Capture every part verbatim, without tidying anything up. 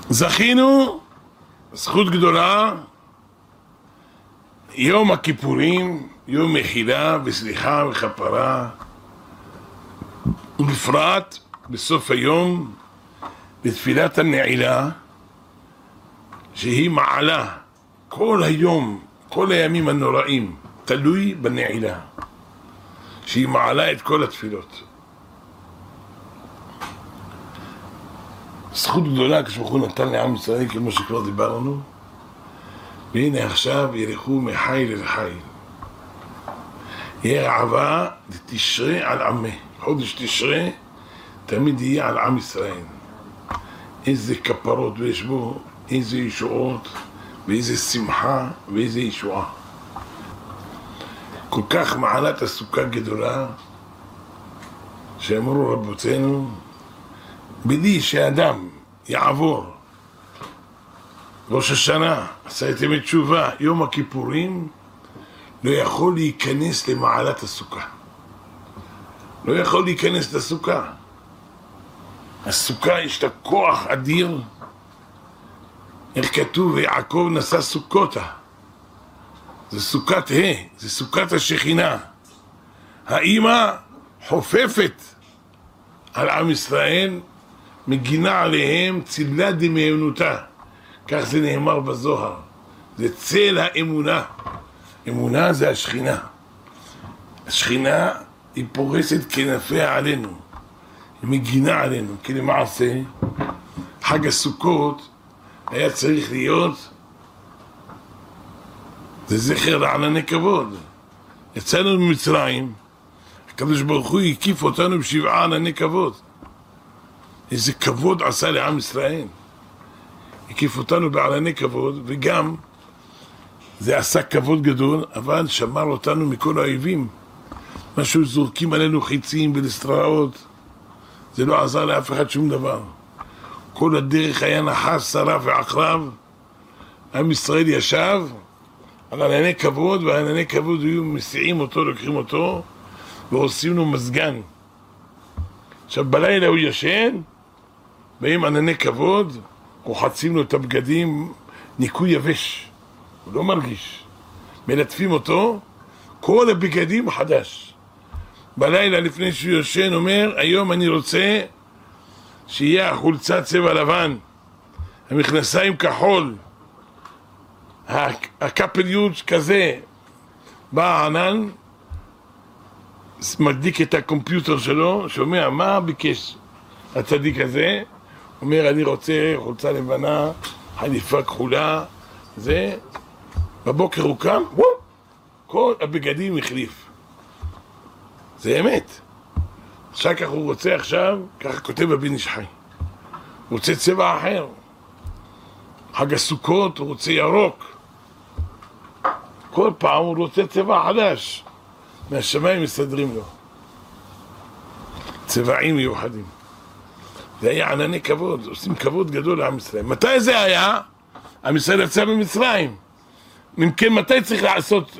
זכינו, זכות גדולה, יום הכיפורים, יום מחילה וסליחה וכפרה, ובפרט בסוף היום, בתפילת הנעילה, שהיא מעלה כל היום, כל הימים הנוראים, תלוי בנעילה, שהיא מעלה את כל התפילות. זכות גדולה כשברוך הוא נתן לעם ישראל, כמו שכבר דיברנו, והנה עכשיו ילכו מחיל אל חיל. יהיה רעבה לתשרה על עמי, חודש תשרה תמיד יהיה על עם ישראל. איזה כפרות ויש בו, איזה ישועות ואיזה שמחה ואיזה ישועה. כל כך מעלת הסוכה גדולה שאמרו רבותינו, בלי שאדם יעבור ראש השנה, עשיתם את תשובה, יום הכיפורים, לא יכול להיכנס למעלת הסוכה. לא יכול להיכנס לסוכה. הסוכה יש לה כוח אדיר. איך כתוב, ויעקב נשא סוכותה. זה סוכת ה', זה סוכת השכינה. האמא חופפת על עם ישראל, מגינה עליהם צילה דמיונותה. כך זה נאמר בזוהר. זה צל האמונה. אמונה זה השכינה. השכינה היא פורסת כנפיה עלינו. היא מגינה עלינו. כי למעשה, חג הסוכות היה צריך להיות, זה זכר לענני כבוד. יצאנו ממצרים, הקדוש ברוך הוא הקיף אותנו בשבעה ענני כבוד. איזה כבוד עשה לעם ישראל. הקיף אותנו בענני כבוד, וגם זה עשה כבוד גדול, אבל שמר אותנו מכל האויבים. משהו זורקים עלינו חיצים ולסטראות, זה לא עזר לאף אחד שום דבר. כל הדרך היה נחש, שרף ועקרב. עם ישראל ישב על ענני כבוד, וענני כבוד היו מסיעים אותו, לוקחים אותו ועושים לו מזגן. עכשיו בלילה הוא ישן, באים ענני כבוד, רוחצים לו את הבגדים, ניקוי יבש, הוא לא מרגיש. מלטפים אותו, כל הבגדים חדש. בלילה לפני שהוא ישן אומר, היום אני רוצה שיהיה החולצה צבע לבן, המכנסיים כחול, הקפליות כזה. בא הענן, מדליק את הקומפיוטר שלו, שאומר, מה ביקש הצדיק הזה? אומר, אני רוצה חולצה לבנה, חליפה כחולה, זה, בבוקר הוא קם, וואו, כל הבגדים החליף. זה אמת. עכשיו כך הוא רוצה עכשיו, ככה כותב בבן איש חי. הוא רוצה צבע אחר. חג הסוכות הוא רוצה ירוק. כל פעם הוא רוצה צבע חדש. מהשמיים מסדרים לו. צבעים מיוחדים. זה היה ענני כבוד, עושים כבוד גדול לעם ישראל. מתי זה היה? עם ישראל יצא ממצרים. ממכן מתי צריך לעשות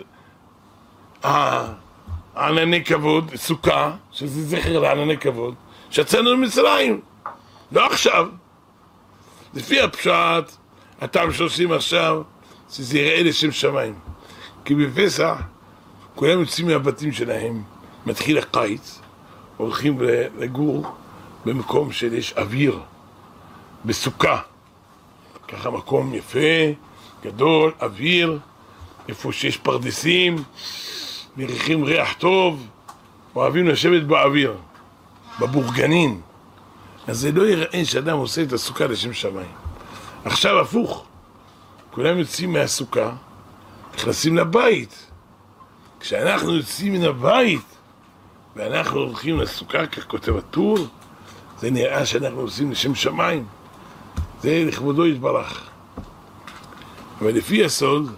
ענני כבוד, סוכה, שזה זכר לענני כבוד, שיצאנו ממצרים, לא עכשיו. לפי הפשט, הטעם שעושים עכשיו, שזה יראה לשם שמיים. כי בפסח, כולם יוצאים מהבתים שלהם, מתחיל הקיץ, הולכים לגור במקום שיש אוויר, בסוכה. ככה מקום יפה, גדול, אוויר, איפה שיש פרדסים, מריחים ריח טוב, אוהבים לשבת באוויר, בבורגנין. אז זה לא יראה שאדם עושה את הסוכה לשם שמיים. עכשיו הפוך, כולם יוצאים מהסוכה, נכנסים לבית. כשאנחנו יוצאים מן הבית, ואנחנו הולכים לסוכה, כך כותב הטור, זה נראה שאנחנו עושים לשם שמיים. זה לכבודו יתברך. אבל לפי הסוד,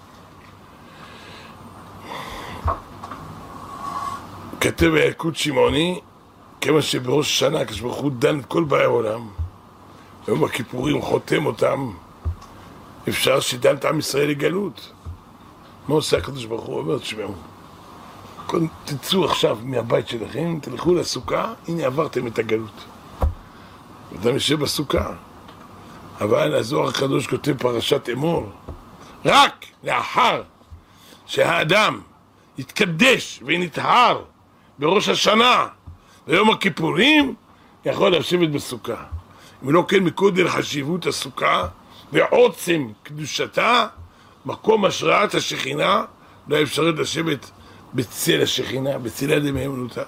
כתב הילקוט שמעוני, כמה שבראש השנה, כשברוך הוא דן את כל באי העולם, יום הכיפורים חותם אותם, אפשר שדן את עם ישראל לגלות. מה עושה הקדוש ברוך הוא? אומר, תשמעו, תצאו עכשיו מהבית שלכם, תלכו לסוכה, הנה עברתם את הגלות. אדם יושב בסוכה, אבל הזוהר הקדוש כותב פרשת אמור, רק לאחר שהאדם יתקדש ונטהר בראש השנה ביום הכיפורים, יכול לשבת בסוכה. אם לא כן, מקודם חשיבות הסוכה ועוצם קדושתה, מקום השראת השכינה, לא אפשרת לשבת בצל השכינה, בצלה דמהימנותה.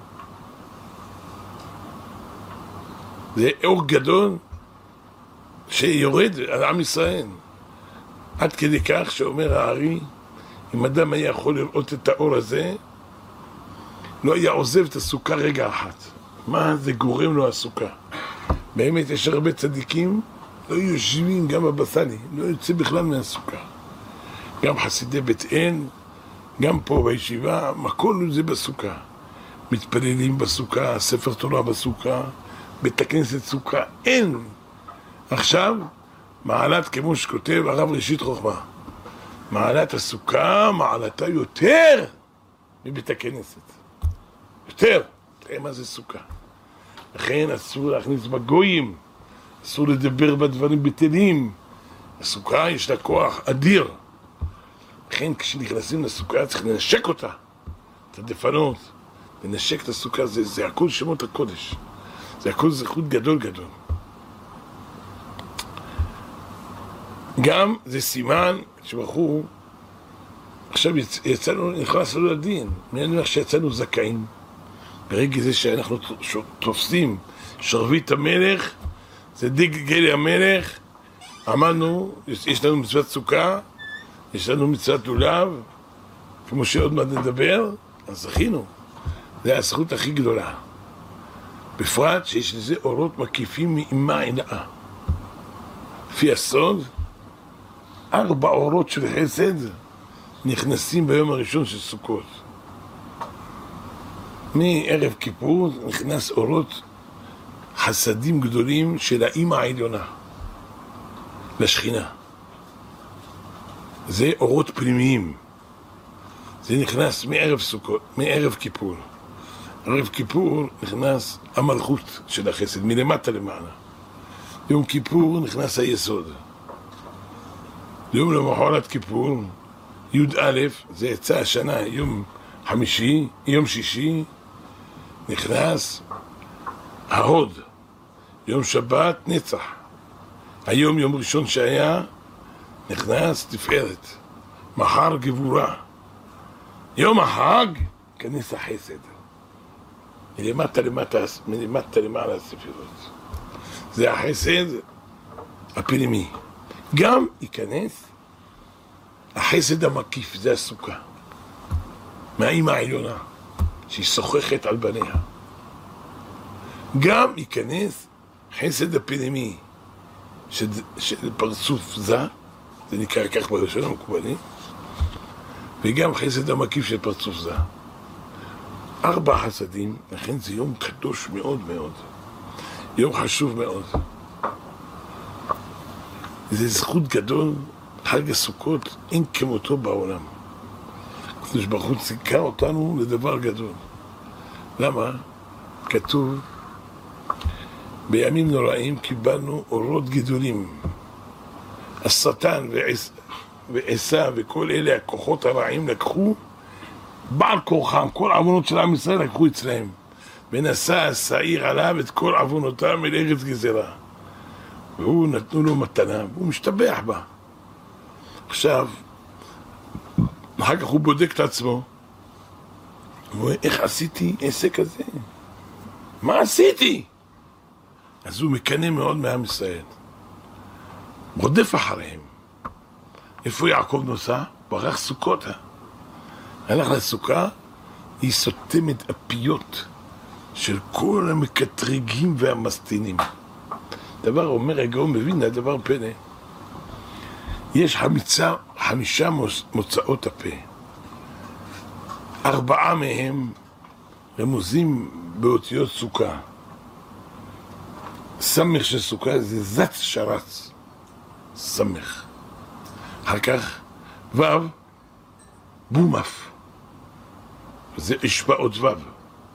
זה אור גדול שיורד על עם ישראל, עד כדי כך שאומר הארי, אם אדם היה יכול לראות את האור הזה, לא היה עוזב את הסוכה רגע אחת. מה זה גורם לו הסוכה? באמת יש הרבה צדיקים, לא יושבים גם בבסלי, לא יוצא בכלל מהסוכה. גם חסידי בית אל, גם פה בישיבה, הכל זה בסוכה. מתפללים בסוכה, ספר תורה בסוכה, בית הכנסת סוכה, אין. עכשיו, מעלת כמו שכותב הרב ראשית חוכמה, מעלת הסוכה, מעלתה יותר מבית הכנסת. יותר. תראה מה זה סוכה. לכן אסור להכניס בגויים, אסור לדבר בדברים בטלים. הסוכה יש לה כוח אדיר. לכן כשנכנסים לסוכה צריך לנשק אותה, את הדפנות, לנשק את הסוכה, זה, זה הכל שמות הקודש. זה הכל זכות גדול גדול. גם זה סימן שבחור, עכשיו יצ, יצאנו, נכנס לו לדין, אני אומר שיצאנו זכאים. ברגע זה שאנחנו תופסים שרביט המלך, זה דגל המלך, אמרנו, יש לנו מצוות סוכה, יש לנו מצוות לולב, כמו שעוד מעט נדבר, אז זכינו. זה הזכות הכי גדולה. בפרט שיש לזה אורות מקיפים מאימה עינאה. לפי הסוד, ארבע אורות של חסד נכנסים ביום הראשון של סוכות. מערב כיפור נכנס אורות חסדים גדולים של האמא העליונה לשכינה. זה אורות פנימיים. זה נכנס מערב סוכות, מערב כיפור. ערב כיפור נכנס המלכות של החסד, מלמטה למעלה. יום כיפור נכנס היסוד. יום למחרת כיפור, י"א, זה יצא השנה, יום חמישי, יום שישי, נכנס ההוד. יום שבת נצח. היום יום ראשון שהיה, נכנס תפארת. מחר גבורה. יום החג, כנס החסד. מלמטה למטה, מלמטה למעלה הספירות. זה החסד הפנימי. גם ייכנס החסד המקיף, זה הסוכה. מהאמא העליונה, שהיא שוחחת על בניה. גם ייכנס חסד הפנימי של, של פרצוף זה, זה נקרא כך בראשון המקובלי, וגם חסד המקיף של פרצוף זה. ארבע חסדים, לכן זה יום קדוש מאוד מאוד. יום חשוב מאוד. זה זכות גדול, חג הסוכות, אין כמותו בעולם. הקדוש ברוך הוא ציכה אותנו לדבר גדול. למה? כתוב, בימים נוראים קיבלנו אורות גדולים. השטן ועשה וכל אלה הכוחות הרעים לקחו, בעל כוחם, כל עוונות של עם ישראל לקחו אצלהם. ונשא השעיר עליו את כל עוונותם אל ארץ גזרה. והוא נתנו לו מתנה, והוא משתבח בה. עכשיו, אחר כך הוא בודק את עצמו, הוא אומר, איך עשיתי עסק כזה? מה עשיתי? אז הוא מקנא מאוד מעם ישראל. רודף אחריהם. איפה יעקב נוסע? ברח סוכות. הלך לסוכה, היא סותמת הפיות של כל המקטרגים והמסטינים. דבר אומר, הגאון מבין, הדבר פלא. יש חמיצה, חמישה מוצאות הפה. ארבעה מהם רמוזים באותיות סוכה. סמך של סוכה זה זץ שרץ. סמך. אחר כך וו, בומף. זה אשפעות וו.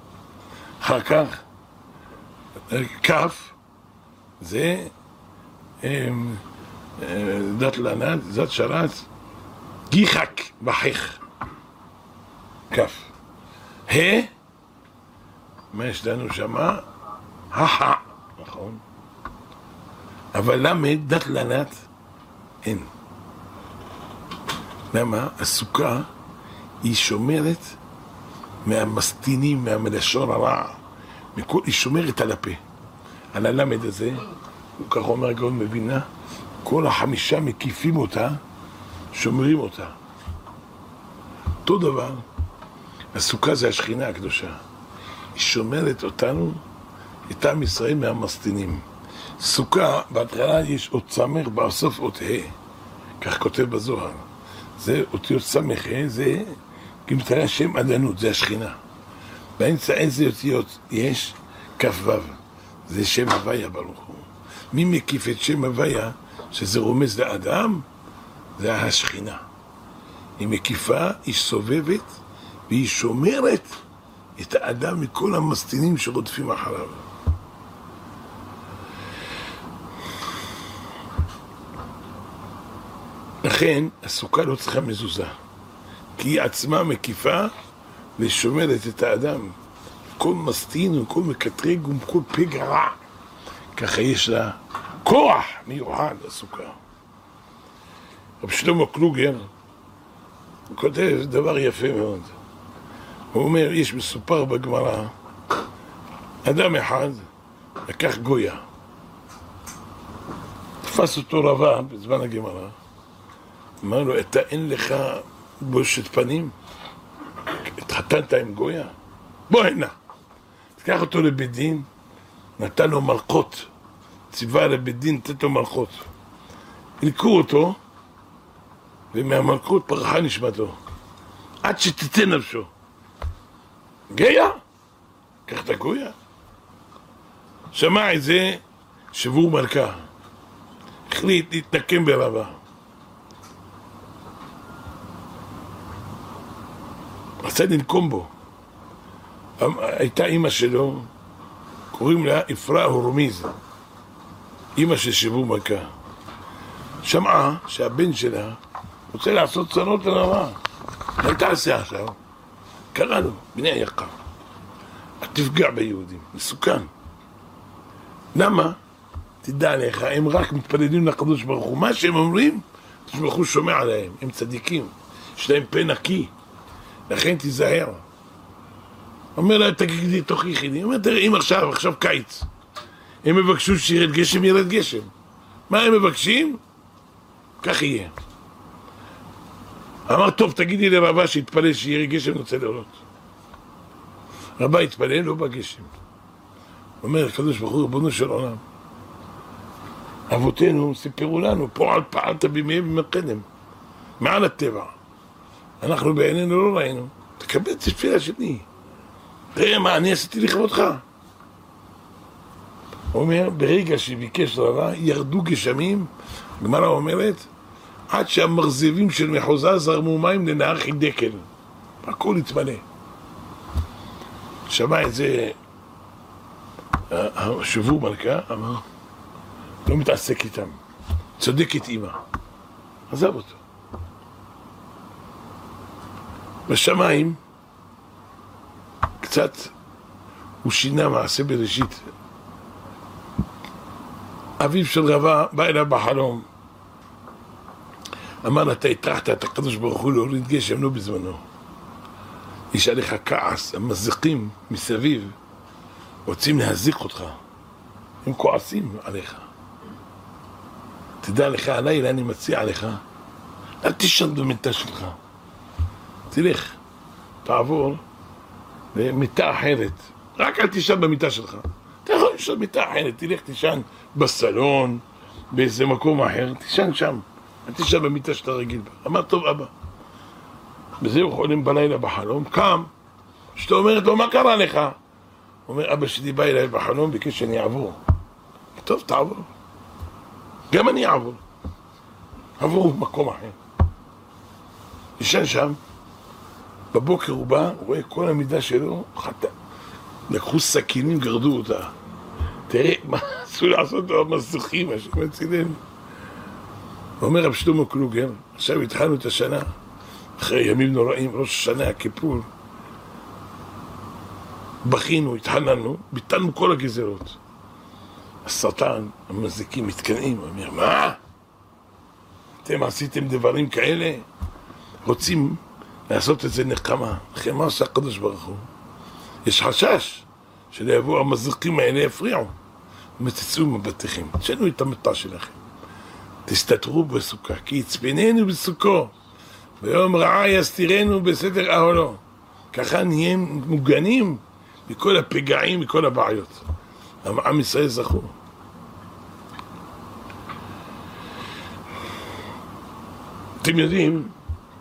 אחר כך כף, זה דת לענת, זאת שרץ, גיחק בחך. כף. ה, מה יש לנו שמה? החה, נכון? אבל למד, דת לענת, אין. למה? הסוכה היא שומרת מהמסטינים, מהמלשון הרע, מכל, היא שומרת על הפה. על הלמד הזה, כך אומר הגאון מבינה, כל החמישה מקיפים אותה, שומרים אותה. אותו דבר, הסוכה זה השכינה הקדושה. היא שומרת אותנו, את עם ישראל מהמסטינים. סוכה, בהתחלה יש עוד סמך, בסוף עוד ה', כך כותב בזוהר. זה אותיות סמך ה', זה כמתאר שם עדנות, זה השכינה. באמצע איזה אותיות יש? כף וו. זה שם הוויה ברוך הוא. מי מקיף את שם הוויה, שזה רומז לאדם, זה השכינה. היא מקיפה, היא סובבת, והיא שומרת את האדם מכל המסטינים שרודפים אחריו. לכן, הסוכה לא צריכה מזוזה, כי היא עצמה מקיפה ושומרת את האדם. כל מסטין וכל מקטרג וכל פגע רע. ככה יש לה כוח מיוחד לסוכה. רב שלמה קלוגר, הוא כותב דבר יפה מאוד. הוא אומר, יש מסופר בגמרא, אדם אחד לקח גויה. תפס אותו רבה בזמן הגמרא. אמר לו, אתה אין לך בושת פנים? התחתנת עם גויה? בוא הנה. תקח אותו לבית דין, נתן לו מלכות. ציווה לבית דין, נתן לו מלכות. הלכו אותו, ומהמלכות פרחה נשמתו. עד שתצא נפשו. גויה? קח את הגויה. שמע את זה, שבור מלכה. החליט להתנקם ברבה. רצה לנקום בו. הייתה אמא שלו, קוראים לה אפרה הורמיז, אמא של שבור מלכה. שמעה שהבן שלה רוצה לעשות צרות לרבה. מה תעשה עכשיו? קרא לו, בני היקר, את תפגע ביהודים, מסוכן. למה? תדע לך, הם רק מתפללים לקדוש ברוך הוא. מה שהם אומרים, הקדוש ברוך הוא שומע עליהם, הם צדיקים, יש להם פה נקי, לכן תיזהר. אומר לה, תגידי, תוכיחי לי. אומר, תראה, אם עכשיו, עכשיו קיץ, הם מבקשו שירד גשם, ירד גשם. מה הם מבקשים? כך יהיה. אמר, טוב, תגידי לרבה שהתפלל שירד גשם, אני רוצה לראות. רבה התפלל, לא בגשם. אומר, הקדוש ברוך הוא, ריבונו של עולם, אבותינו סיפרו לנו, פועל פעלת בימיהם במקדם, מעל הטבע. אנחנו בעינינו לא ראינו. תקבל את התפילה שלי. תראה מה אני עשיתי לכבודך. הוא אומר, ברגע שביקש רבה, ירדו גשמים, גמרא אומרת, עד שהמרזבים של מחוזה זרמו מים לנהר חידקל. הכל התמלא. שמע את זה שבור מלכה, אמר, לא מתעסק איתם. צודקת אמא. עזב אותו. בשמיים, קצת, הוא שינה מעשה בראשית. אביו של רבה בא אליו בחלום. אמר, אתה הטרחת את הקדוש ברוך הוא להוריד גשם, לא בזמנו. יש עליך כעס, המזיקים מסביב, רוצים להזיק אותך. הם כועסים עליך. תדע לך, הלילה אני מציע לך, אל תישן במיטה שלך. תלך, תעבור למיטה אחרת. רק אל תישן במיטה שלך. אתה יכול לישון במיטה אחרת, תלך תישן בסלון, באיזה מקום אחר, תישן שם. אל תישן במיטה שאתה רגיל בה. אמר, טוב אבא. בזה הוא חולם בלילה בחלום, קם, שאתה אומרת לו, מה קרה לך? הוא אומר, אבא שלי בא אליי בחלום, ביקש שאני אעבור. טוב, תעבור. גם אני אעבור. עבור במקום אחר. ישן שם, בבוקר הוא בא, הוא רואה כל המידה שלו, חטא. לקחו סכינים, גרדו אותה. תראה, מה ניסו לעשות לו מזוכים, השם מצילנו. אומר רב שלמה קלוגר, עכשיו התחלנו את השנה, אחרי ימים נוראים, ראש השנה, הכיפור, בכינו, התחננו, ביטלנו כל הגזרות. השטן, המזיקים, מתקנאים, אומר, מה? אתם עשיתם דברים כאלה? רוצים לעשות את זה נקמה. אחרי מה עושה הקדוש ברוך הוא? יש חשש שליבוא המזיקים האלה יפריעו. תצאו מבתיכם, תשנו את המטה שלכם. תסתתרו בסוכה, כי יצפננו בסוכו, ויום רעה יסתירנו בסתר אהלו. ככה נהיה מוגנים מכל הפגעים, מכל הבעיות. עם ישראל זכו. אתם יודעים,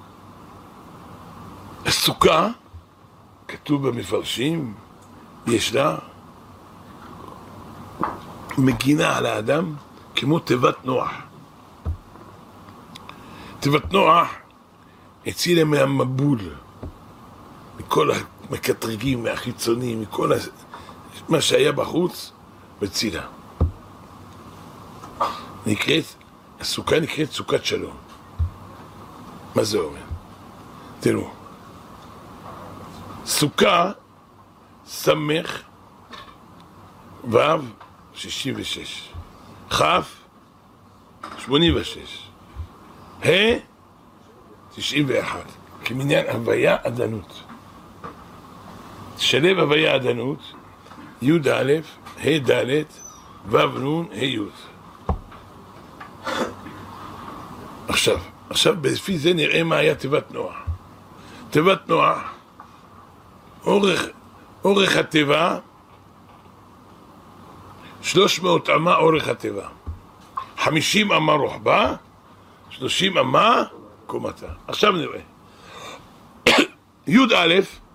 הסוכה, כתוב במפרשים, יש לה מגינה על האדם כמו תיבת נוח. תיבת נוח הצילה מהמבול, מכל המקטרגים, מהחיצונים, מכל מה שהיה בחוץ, הצילה. נקראת, הסוכה נקראת סוכת שלום. מה זה אומר? תראו, סוכה סמך ו' שישים ושש, כ' שמונים ושש, ה' תשעים ואחת, כמניין הוויה עדנות. שלב הוויה עדנות, י' א', ה' ד', ו' נ', ה' י'. עכשיו, עכשיו לפי זה נראה מה היה תיבת נוח. תיבת נוח, אורך, אורך התיבה, שלוש מאות אמה אורך התיבה, חמישים אמה רוחבה, שלושים אמה קומתה. עכשיו נראה. י' א',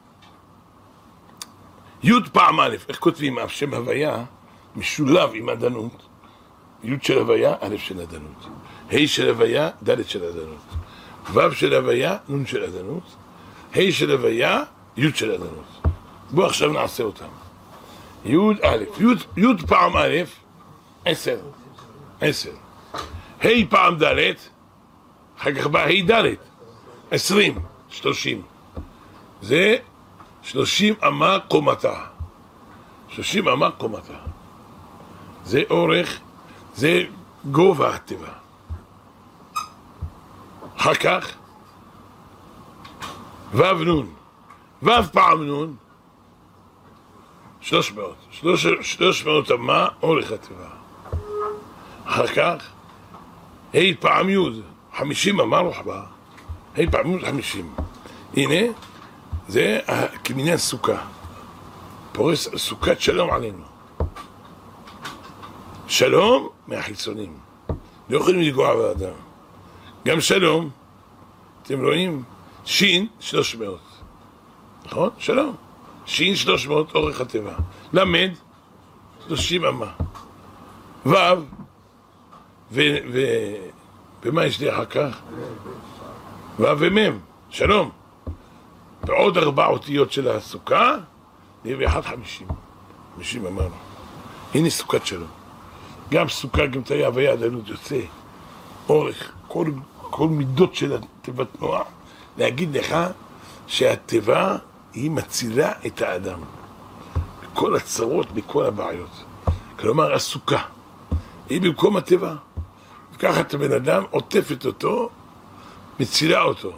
י' פעם א', איך כותבים? שם הוויה משולב עם עדנות. י' של הוויה, א' של עדנות. ה' של הוויה, ד' של עדנות. ו' של הוויה, נ' של עדנות. ה' של הוויה, י' של עדנות. בואו עכשיו נעשה אותם. י' א', י' פעם א', עשר, עשר. ה' פעם ד', אחר כך בא ה' ד', עשרים, שלושים. זה שלושים אמה קומתה. שלושים אמה קומתה. זה אורך, זה גובה התיבה. אחר כך ו' נ', ו' פעם נ', שלוש מאות, שלוש, שלוש מאות אמה אורך התיבה. אחר כך ה' פעם י', חמישים אמה רוחבה. ה' פעם י' חמישים. הנה, זה כמניין סוכה. פורס סוכת שלום עלינו. שלום מהחיצונים. לא יכולים לגוע באדם. גם שלום, אתם רואים? שין שלוש מאות. נכון? שלום. שין שלוש מאות אורך התיבה. למד שלושים אמה. ו' ו... ו... ומה יש לי אחר כך? ו' ומ'. שלום. ועוד ארבע אותיות של הסוכה, נהיה באחד חמישים. חמישים אמרנו. הנה סוכת שלום. גם סוכה, גם תהיה הוויה עדנות יוצא. אורך, כל, כל מידות של התיבת נוח, להגיד לך שהתיבה היא מצילה את האדם. בכל הצרות, בכל הבעיות. כלומר, הסוכה היא במקום התיבה. וככה את הבן אדם עוטפת אותו, מצילה אותו.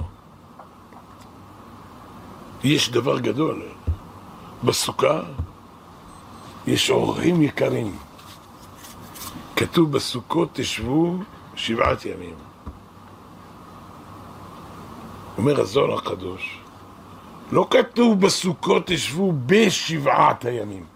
יש דבר גדול. בסוכה יש אורחים יקרים. כתוב בסוכות תשבו שבעת ימים. אומר הזוהר הקדוש, לא כתוב בסוכות תשבו בשבעת הימים.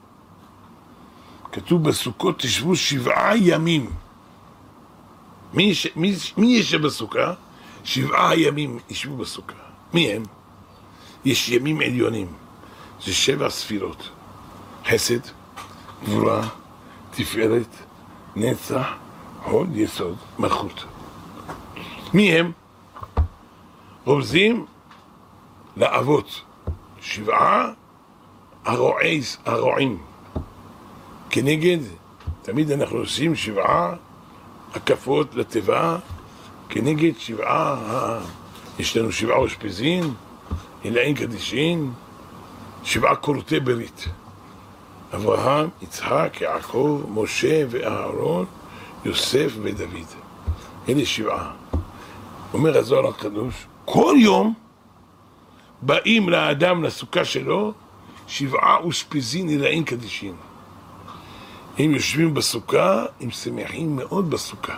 כתוב בסוכות תשבו שבעה ימים. מי יש, מי, מי יש בסוכה? שבעה ימים ישבו בסוכה. מי הם? יש ימים עליונים. זה שבע ספירות. חסד, גבורה, תפארת, נצח, הוד, יסוד, מלכות. מי הם? רומזים לאבות. שבעה הרועי, הרועים. כנגד תמיד אנחנו עושים שבעה הקפות לטבע כנגד שבעה, יש לנו שבעה אושפיזין, עילאין קדישין, שבעה קורטי ברית. אברהם, יצחק, יעקב, משה ואהרון, יוסף ודוד. אלה שבעה. אומר הזוהר הקדוש, כל יום באים לאדם לסוכה שלו שבעה אושפיזין עילאין קדישין. הם יושבים בסוכה, הם שמחים מאוד בסוכה.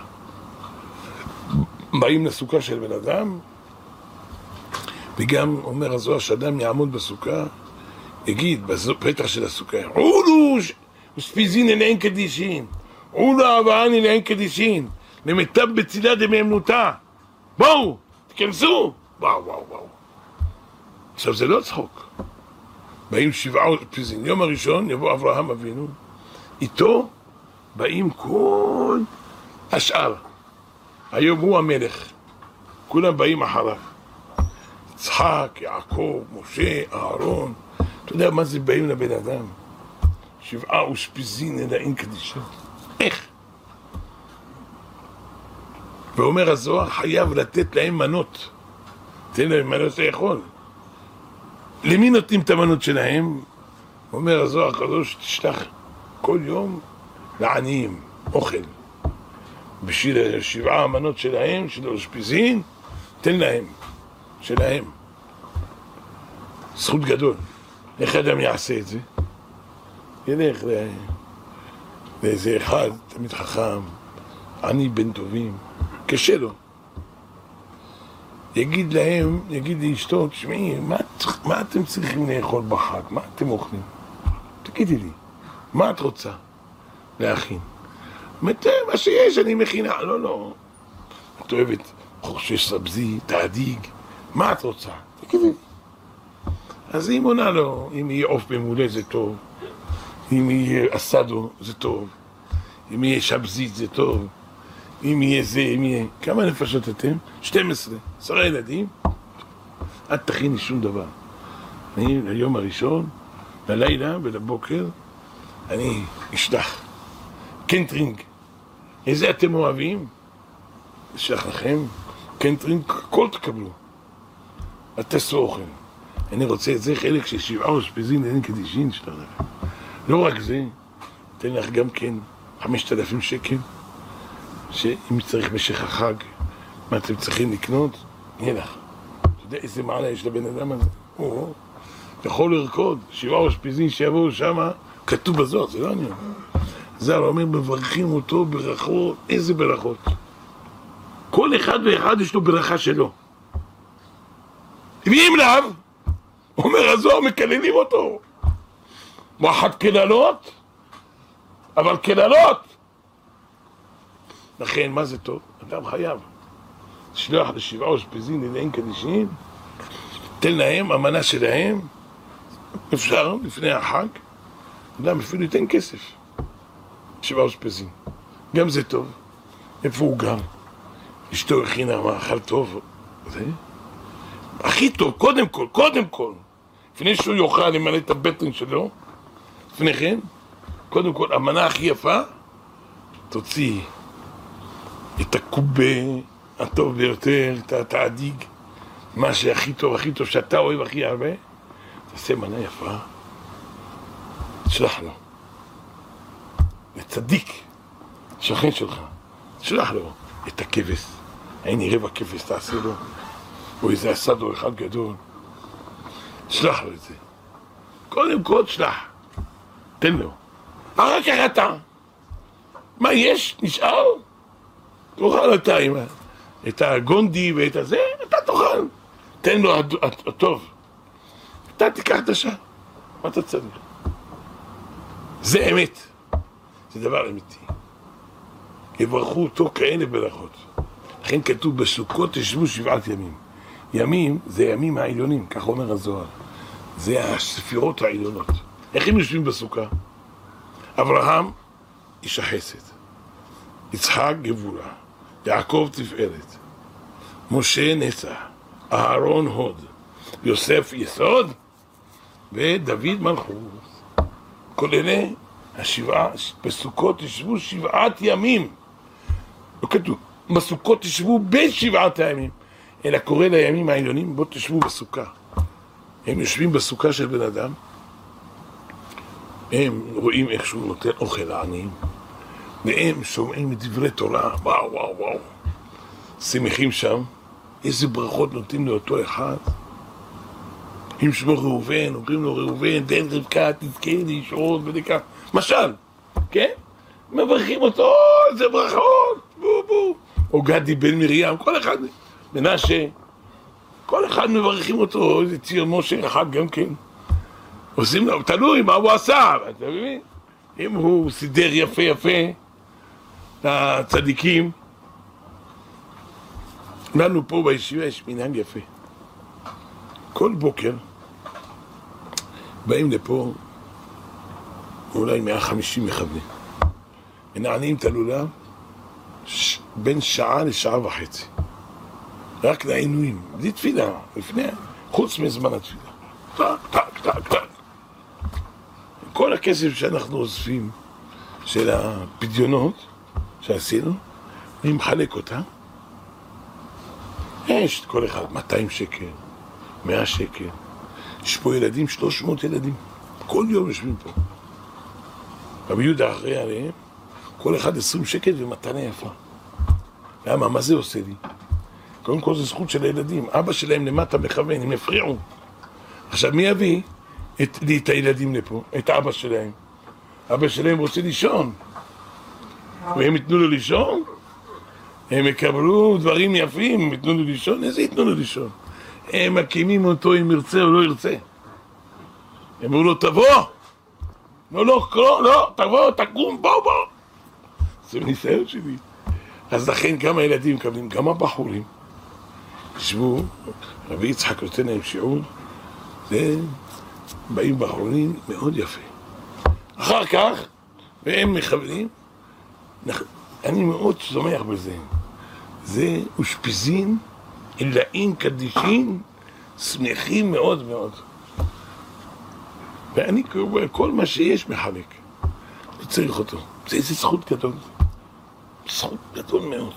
באים לסוכה של בן אדם, וגם אומר הזוהר שאדם יעמוד בסוכה, יגיד בפתח של הסוכה, עולו אושפיזין עילאין קדישין, עולו אברהם עילאין קדישין, למיטב בצילה דמאמנותה. בואו, תכנסו. וואו, וואו, וואו. עכשיו זה לא צחוק. באים שבעה אושפיזין. יום הראשון יבוא אברהם אבינו, איתו באים כל השאר. היום הוא המלך, כולם באים אחריו. יצחק, יעקב, משה, אהרון. אתה יודע מה זה באים לבן אדם? שבעה אושפיזין עילאין קדישין. איך? ואומר הזוהר, חייב לתת להם מנות. תן להם מנות לאכול. למי נותנים את המנות שלהם? אומר הזוהר הקדוש, תשלח כל יום לעניים, אוכל. בשביל שבעה המנות שלהם, של האושפיזין, תן להם, שלהם. זכות גדול. איך אדם יעשה את זה? ילך לאיזה אחד, תמיד חכם, עני בן טובים, קשה לו. יגיד להם, יגיד לאשתו, תשמעי, מה, מה אתם צריכים לאכול בחג? מה אתם אוכלים? תגידי לי, מה את רוצה להכין? מתי, מה שיש, אני מכינה. לא, לא. את אוהבת חורשי סבזי, תעדיג, מה את רוצה? תגידי לי. אז היא מונה לו, אם יהיה עוף במולה זה טוב, אם יהיה אסדו זה טוב, אם יהיה שבזית זה טוב, אם יהיה זה, אם יהיה... כמה נפשות אתם? שתים עשרה, עשרה ילדים. אל תכיני שום דבר. אני, ליום הראשון, ללילה ולבוקר, אני אשלח. קנטרינג. איזה אתם אוהבים? אשלח לכם. קנטרינג, הכל תקבלו. אל תעשו אוכל. אני רוצה את זה חלק של שבעה אושפיזין עילאין קדישין שלך. לא רק זה, תן לך גם כן חמשת אלפים שקל. שאם צריך משך החג, מה אתם צריכים לקנות, יהיה לך. אתה יודע איזה מעלה יש לבן אדם הזה? הוא יכול לרקוד, שבעה אושפיזין שיבואו שמה, כתוב בזוהר, זה לא עניין. ז"ל אומר, מברכים אותו ברכות, איזה ברכות. כל אחד ואחד יש לו ברכה שלו. ואם לאו, אומר הזוהר, מקללים אותו. ואחת קללות, אבל קללות. לכן, מה זה טוב? אדם חייב. לשלוח לשבעה אושפיזין עילאין קדישין, תן להם, המנה שלהם, אפשר, לפני החג, אדם אפילו ייתן כסף. שבעה אושפיזין. גם זה טוב. איפה הוא גר? אשתו הכינה מאכל טוב. זה? הכי טוב, קודם כל, קודם כל. לפני שהוא יוכל למלא את הבטן שלו, לפני כן, קודם כל, המנה הכי יפה, תוציא את הקובה הטוב ביותר, את התעדיג, מה שהכי טוב, הכי טוב, שאתה אוהב הכי הרבה, תעשה מנה יפה, תשלח לו. לצדיק, שכן שלך, תשלח לו את הכבש, הנה רבע כבש תעשה לו, או איזה אסדו אחד גדול, תשלח לו את זה. קודם כל תשלח, תן לו. אחר כך אתה, מה יש? נשאר? תאכל אתה עם את הגונדי ואת הזה, אתה תאכל. תן לו הטוב. אתה תיקח את השעה. מה אתה צריך? זה אמת. זה דבר אמיתי. יברכו אותו כאלה ברכות. לכן כתוב בסוכות ישבו שבעת ימים. ימים זה ימים העליונים, כך אומר הזוהר. זה הספירות העליונות. איך הם יושבים בסוכה? אברהם איש החסד, יצחק גבורה, יעקב תפארת, משה נצח, אהרון הוד, יוסף יסוד ודוד מלכות. כל אלה השבעה, בסוכות תשבו שבעת ימים. לא כתוב, בסוכות תשבו בשבעת הימים, אלא קורא לימים העליונים, בוא תשבו בסוכה. הם יושבים בסוכה של בן אדם, הם רואים איך שהוא נותן אוכל לעניים, והם שומעים את דברי תורה, וואו וואו וואו, שמחים שם, איזה ברכות נותנים לאותו אחד. אם שמו ראובן, אומרים לו ראובן, תן רבקה, תזכה לישועות ולכך, משל, כן? מברכים אותו, איזה ברכות, בו בו. או גדי בן מרים, כל אחד, מנשה, כל אחד מברכים אותו, איזה ציון משה אחד גם כן. עושים לו, תלוי מה הוא עשה, אתה מבין? אם הוא סידר יפה יפה לצדיקים, לנו פה בישיבה יש מנהג יפה. כל בוקר באים לפה אולי מאה וחמישים מכוונים. מנענים את הלולב ש... בין שעה לשעה וחצי. רק לעינויים, בלי תפילה, לפני, חוץ מזמן התפילה. טק, טק, טק, טק. כל הכסף שאנחנו אוספים של הפדיונות שעשינו, אני מחלק אותה. יש כל אחד מאתיים שקל, מאה שקל. יש פה ילדים, שלוש מאות ילדים. כל יום יושבים פה. רבי יהודה אחראי עליהם, כל אחד עשרים שקל ומתנה יפה. למה? מה זה עושה לי? קודם כל זה זכות של הילדים. אבא שלהם למטה מכוון, הם הפריעו. עכשיו מי יביא את, לי את הילדים לפה? את אבא שלהם. אבא שלהם רוצה לישון. והם יתנו לו לישון? הם יקבלו דברים יפים, הם יתנו לו לישון? איזה יתנו לו לישון? הם מקימים אותו אם ירצה או לא ירצה. הם אמרו לו תבוא! לא, לא, לא, לא, תבוא, תקום, בוא, בוא. זה ניסיון שלי. אז לכן כמה ילדים מקבלים, גם הבחורים. ישבו, רבי יצחק נותן להם שיעור, ובאים בחורים מאוד יפה. אחר כך, והם מכוונים, אני מאוד שמח בזה. זה אושפיזין, אלאים קדישין, שמחים מאוד מאוד. ואני כל מה שיש מחלק, לא צריך אותו. זה איזה זכות גדול. זכות גדול מאוד.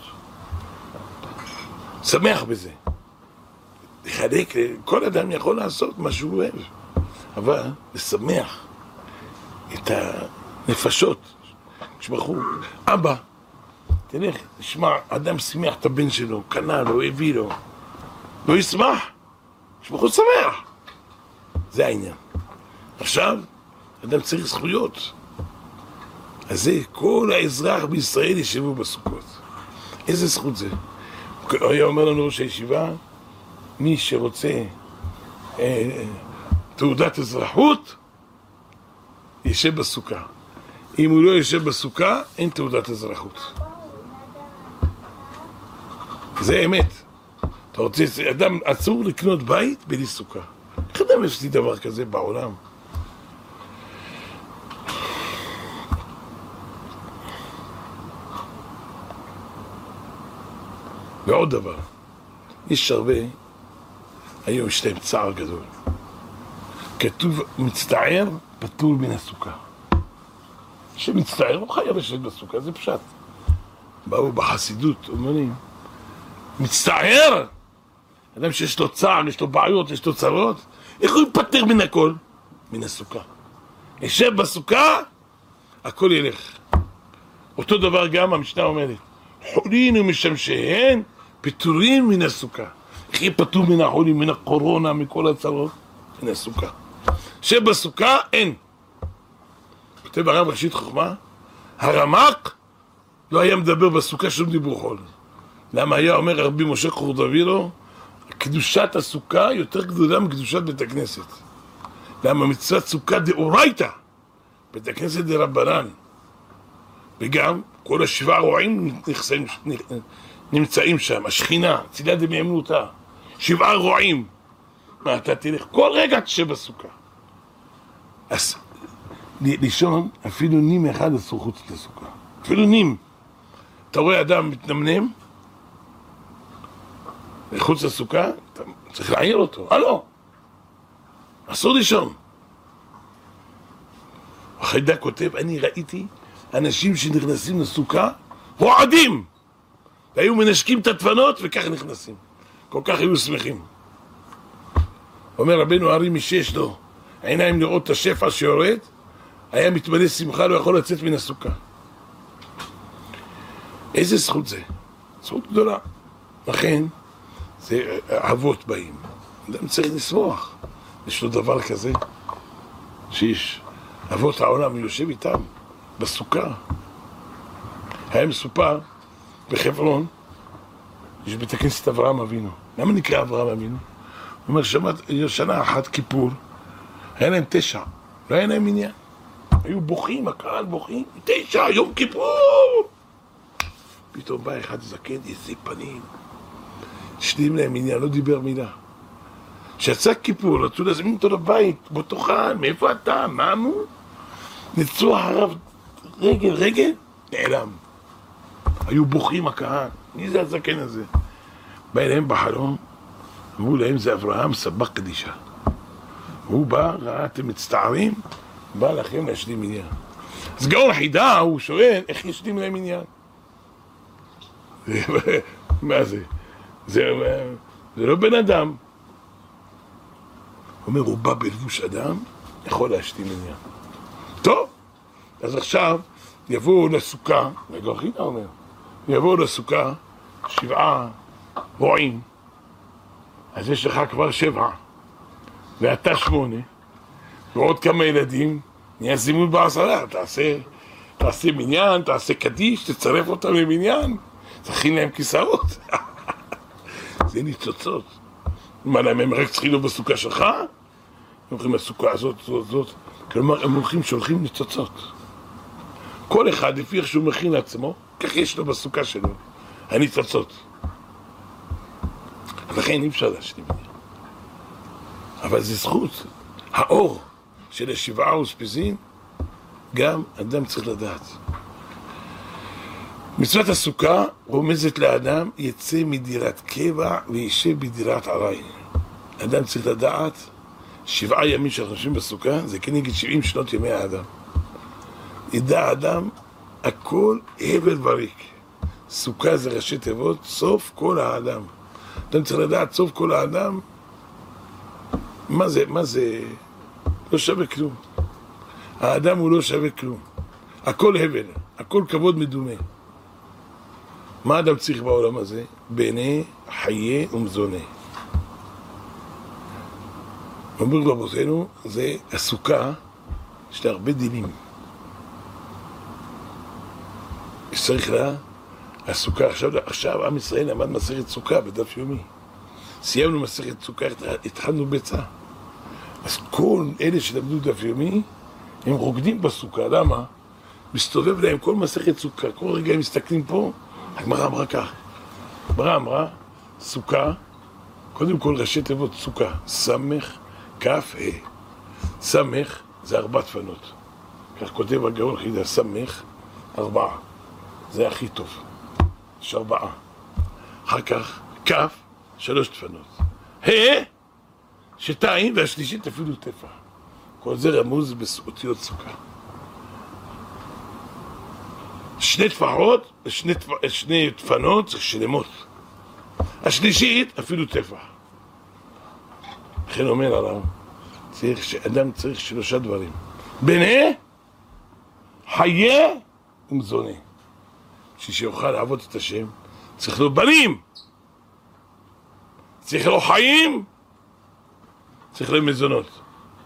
שמח בזה. לחלק, כל אדם יכול לעשות מה שהוא אוהב. אבל לשמח את הנפשות. כשבחור, אבא, תלך, תשמע, אדם שמח את הבן שלו, קנה לו, הביא לו. לא ישמח. כשבחור שמח. זה העניין. עכשיו, אדם צריך זכויות. אז זה, כל האזרח בישראל ישבו בסוכות. איזה זכות זה? הוא היה אומר לנו ראש הישיבה, מי שרוצה אה, תעודת אזרחות, ישב בסוכה. אם הוא לא ישב בסוכה, אין תעודת אזרחות. זה אמת. אתה רוצה, אדם אסור לקנות בית בלי סוכה. איך אדם יש לי דבר כזה בעולם? ועוד דבר, יש הרבה, היום יש להם צער גדול. כתוב מצטער פטור מן הסוכה. שמצטער לא חייב לשבת בסוכה, זה פשט. באו בחסידות, אומרים, מצטער? אדם שיש לו צער, יש לו בעיות, יש לו צרות, איך הוא יפטר מן הכל? מן הסוכה. ישב בסוכה, הכל ילך. אותו דבר גם המשנה אומרת, חולין ומשמשיהן פטורים מן הסוכה. איך יהיה פטור מן החולים, מן הקורונה, מכל הצרות? מן הסוכה. שבסוכה אין. כותב הרב ראשית חוכמה, הרמ"ק לא היה מדבר בסוכה שום דיבור חול. למה היה אומר רבי משה חורדבילו, קדושת הסוכה יותר גדולה מקדושת בית הכנסת. למה מצוות סוכה דאורייתא, בית הכנסת דרבנן. וגם כל השבעה רועים נכסים, נמצאים שם, השכינה, צילה דמימנותה, שבעה רועים. מה, אתה תלך, כל רגע תשב בסוכה. אז לישון, אפילו נים אחד אסור חוץ לסוכה. אפילו נים. אתה רואה אדם מתנמנם, חוץ לסוכה, אתה צריך להעיר אותו. הלו, אסור לישון. החיידק כותב, אני ראיתי אנשים שנכנסים לסוכה, רועדים! והיו מנשקים את הדפנות וכך נכנסים. כל כך היו שמחים. אומר רבנו ארי משש לו, עיניים לראות את השפע שיורד, היה מתמלא שמחה, לא יכול לצאת מן הסוכה. איזה זכות זה? זכות גדולה. לכן, זה אהבות באים. אדם צריך לשמוח. יש לו דבר כזה, שיש אבות העולם, יושב איתם בסוכה. היה מסופר בחברון, יש בית הכנסת אברהם אבינו. למה נקרא אברהם אבינו? הוא אומר, שמעת, שנה אחת כיפור, היה להם תשע, לא היה להם עניין. היו בוכים, הקהל בוכים, תשע, יום כיפור! פתאום בא אחד זקן, איזה פנים. שנים להם עניין, לא דיבר מילה. כשיצא כיפור, רצו להזמין אותו לבית, בוא תאכל, מאיפה אתה, מה אמרו? נצאו הרב רגל, רגל, נעלם. היו בוכים הקהל, מי זה הזקן הזה? בא אליהם בחלום, אמרו להם זה אברהם סבא קדישה. הוא בא, ראה אתם מצטערים, בא לכם להשלים עניין. אז גאון חידה, הוא שואל, איך ישלים להם עניין? מה זה? זה, זה לא בן אדם. הוא אומר, הוא בא בלבוש אדם, יכול להשלים עניין. טוב, אז עכשיו יבואו לסוכה, רגע חידה אומר, יבואו לסוכה שבעה רועים, אז יש לך כבר שבע, ואתה שמונה, ועוד כמה ילדים, נהיה זימון בעשרה, תעשה, תעשה מניין, תעשה קדיש, תצרף אותם למניין, תכין להם כיסאות. זה ניצוצות. מה להם, הם רק צריכים לו בסוכה שלך? הם הולכים לסוכה הזאת, זאת, זאת. כלומר, הם הולכים, שולחים ניצוצות. כל אחד, לפי איך שהוא מכין לעצמו, כך יש לו בסוכה שלו, הניצוצות. לכן אי אפשר להשלים. אבל זה זכות. האור של השבעה וספיזין, גם אדם צריך לדעת. מצוות הסוכה רומזת לאדם יצא מדירת קבע וישב בדירת ארעי. אדם צריך לדעת שבעה ימים שאנחנו יושבים בסוכה, זה כנגד שבעים שנות ימי האדם. ידע האדם הכל הבל וריק. סוכה זה ראשי תיבות, סוף כל האדם. אדם צריך לדעת סוף כל האדם, מה זה, מה זה, לא שווה כלום. האדם הוא לא שווה כלום. הכל הבל, הכל כבוד מדומה. מה אדם צריך בעולם הזה? בני, חיי ומזונה. אומרים רבותינו, זה הסוכה, יש לה הרבה דינים. יש צריך לה, הסוכה, עכשיו, עכשיו עם ישראל למד מסכת סוכה בדף יומי. סיימנו מסכת סוכה, התחלנו ביצה. אז כל אלה שלמדו דף יומי, הם רוקדים בסוכה, למה? מסתובב להם כל מסכת סוכה, כל רגע הם מסתכלים פה, הגמרא אמרה כך, הגמרא אמרה, סוכה, קודם כל ראשי תיבות סוכה, סמך, כף, ה'. סמך זה ארבע דפנות. כך כותב הגאון חידה, סמך, ארבעה. זה הכי טוב. יש ארבעה. אחר כך, כף, שלוש דפנות. ה', שתיים, והשלישית אפילו טפח. כל זה רמוז באותיות סוכה. שני טפחות, שני, שני דפנות, צריך שלמות. השלישית, אפילו טפח. לכן אומר עליו, צריך שאדם צריך שלושה דברים. בנה, חיה ומזונה. שיוכל לעבוד את השם, צריך לו בנים. צריך לו חיים, צריך לו מזונות.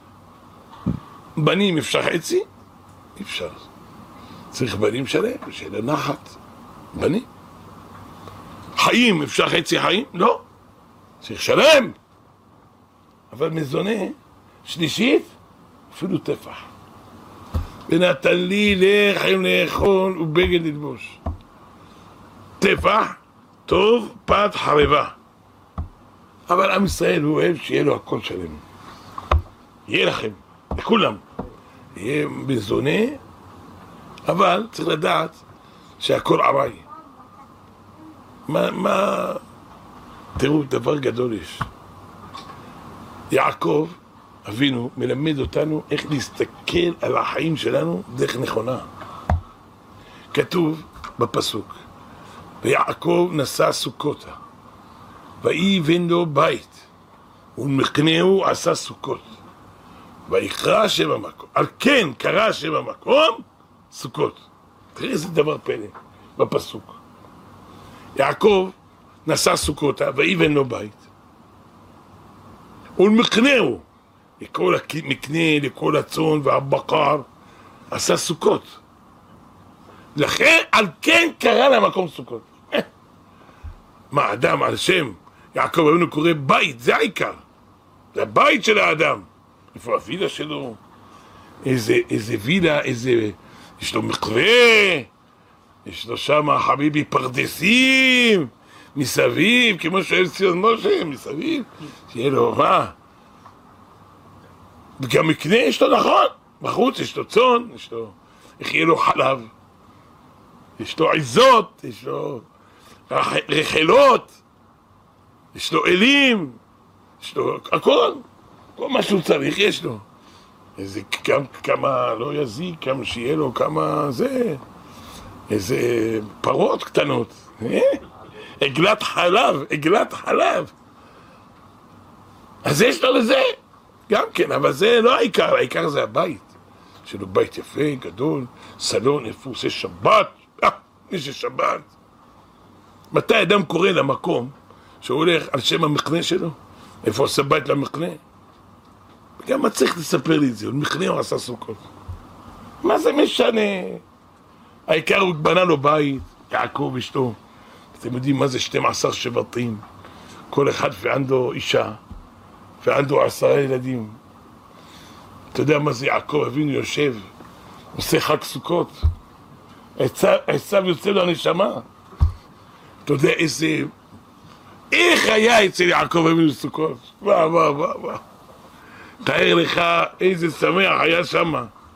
בנים אפשר חצי? אפשר. צריך בנים שלם, שיהיה נחת. בנים. חיים אפשר חצי חיים? לא. צריך שלם. אבל מזונה, שלישית, אפילו טפח. ונתן לי לחם לאכול ובגד ללבוש. טפח, טוב, פת, חרבה. אבל עם ישראל הוא אוהב שיהיה לו הכל שלם. יהיה לכם, לכולם. יהיה מזונה, אבל צריך לדעת שהכל עראי. מה, מה... תראו, דבר גדול יש. יעקב אבינו מלמד אותנו איך להסתכל על החיים שלנו דרך נכונה. כתוב בפסוק, ויעקב נשא סוכותה, ויבן לו בית, ולמקנהו עשה סוכות, ויקרא שם המקום, על כן קרא שם המקום סוכות. תראה איזה דבר פלא בפסוק. יעקב נשא סוכותה, ויבן לו בית, ולמקנהו, לכל המקנה, לכל הצאן והבקר, עשה סוכות. לכן, על כן קרא למקום סוכות. מה, אדם על שם יעקב אבינו קורא בית, זה העיקר. זה הבית של האדם. איפה הווילה שלו? איזה, איזה וילה, איזה... יש לו מקווה, יש לו שם חביבי פרדסים, מסביב, כמו שואל ציון משה, מסביב, שיהיה לו מה? וגם מקנה יש לו נכון, בחוץ יש לו צאן, יש לו... איך יהיה לו חלב? יש לו עיזות, יש לו רחלות, יש לו אלים, יש לו הכל, כל מה שהוא צריך יש לו. איזה כמה, כמה לא יזיק, כמה שיהיה לו, כמה זה, איזה פרות קטנות, אה? עגלת חלב, עגלת חלב. אז יש לו לזה, גם כן, אבל זה לא העיקר, העיקר זה הבית. יש לו בית יפה, גדול, סלון, איפה הוא עושה שבת, אה, יש שבת. מתי אדם קורא למקום שהוא הולך על שם המקנה שלו? איפה עושה בית למקנה? גם מה צריך לספר לי את זה? מקנה הוא עשה סוכות. מה זה משנה? העיקר הוא בנה לו בית, יעקב אשתו. אתם יודעים מה זה שתים עשר שבטים? כל אחד וענדו אישה, וענדו עשרה ילדים. אתה יודע מה זה יעקב אבינו יושב, עושה חג סוכות? עשיו יוצא לו הנשמה. אתה יודע איזה... איך היה אצל יעקב אבינו סוכות? וואו וואו וואו וואו. תאר לך איזה שמח היה שם.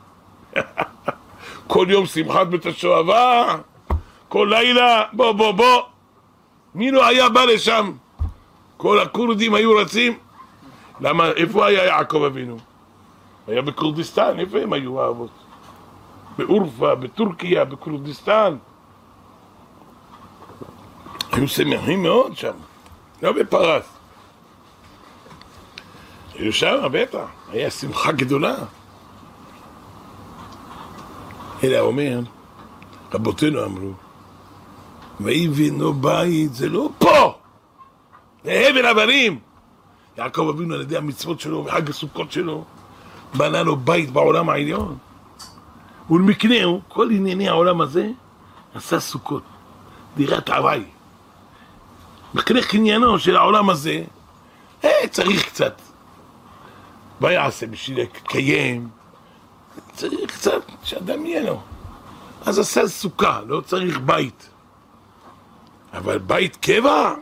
כל יום שמחת בית השואבה, כל לילה, בוא בוא בוא. מי לא היה בא לשם? כל הכורדים היו רצים. למה, איפה היה יעקב אבינו? היה בכורדיסטן, איפה הם היו האבות? באורפה, בטורקיה, בכורדיסטן. היו שמחים מאוד שם, לא בפרס. היו שם, בטח, היה שמחה גדולה. אלא אומר, רבותינו אמרו, ויבנו בית, זה לא פה, זה הבל הבלים. יעקב אבינו על ידי המצוות שלו וחג הסוכות שלו, בנה לו בית בעולם העליון. ולמקנהו, כל ענייני העולם הזה, עשה סוכות, דירת עווי. מקנה קניינו של העולם הזה, אה, צריך קצת. מה יעשה בשביל לקיים? צריך קצת שאדם יהיה לו. אז עשה סוכה, לא צריך בית. אבל בית קבע?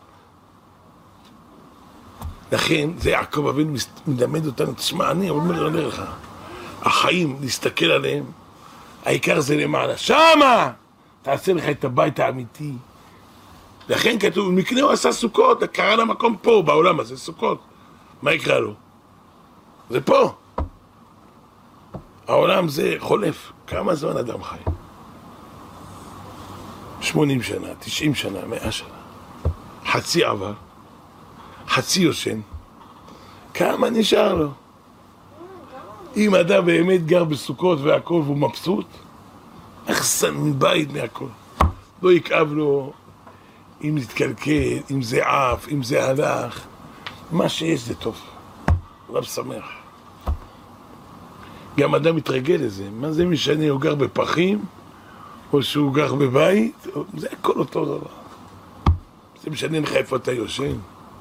לכן, זה יעקב אבינו מלמד אותנו, תשמע, אני אומר לך, החיים, להסתכל עליהם, העיקר זה למעלה. שמה! תעשה לך את הבית האמיתי. לכן כתוב, מקנהו עשה סוכות, קרא למקום פה, בעולם הזה, סוכות. מה יקרא לו? זה פה. העולם זה חולף. כמה זמן אדם חי? שמונים שנה, תשעים שנה, מאה שנה. חצי עבר, חצי יושן. כמה נשאר לו? אם אדם באמת גר בסוכות והכל והוא מבסוט, אחסן מבית מהכל. לא יכאב לו אם נתקלקל, אם זה עף, אם זה הלך. מה שיש זה טוב. רב שמח. גם אדם מתרגל לזה. מה זה משנה, הוא גר בפחים, או שהוא גר בבית, או... זה הכל אותו דבר. זה משנה לך איפה אתה יושן.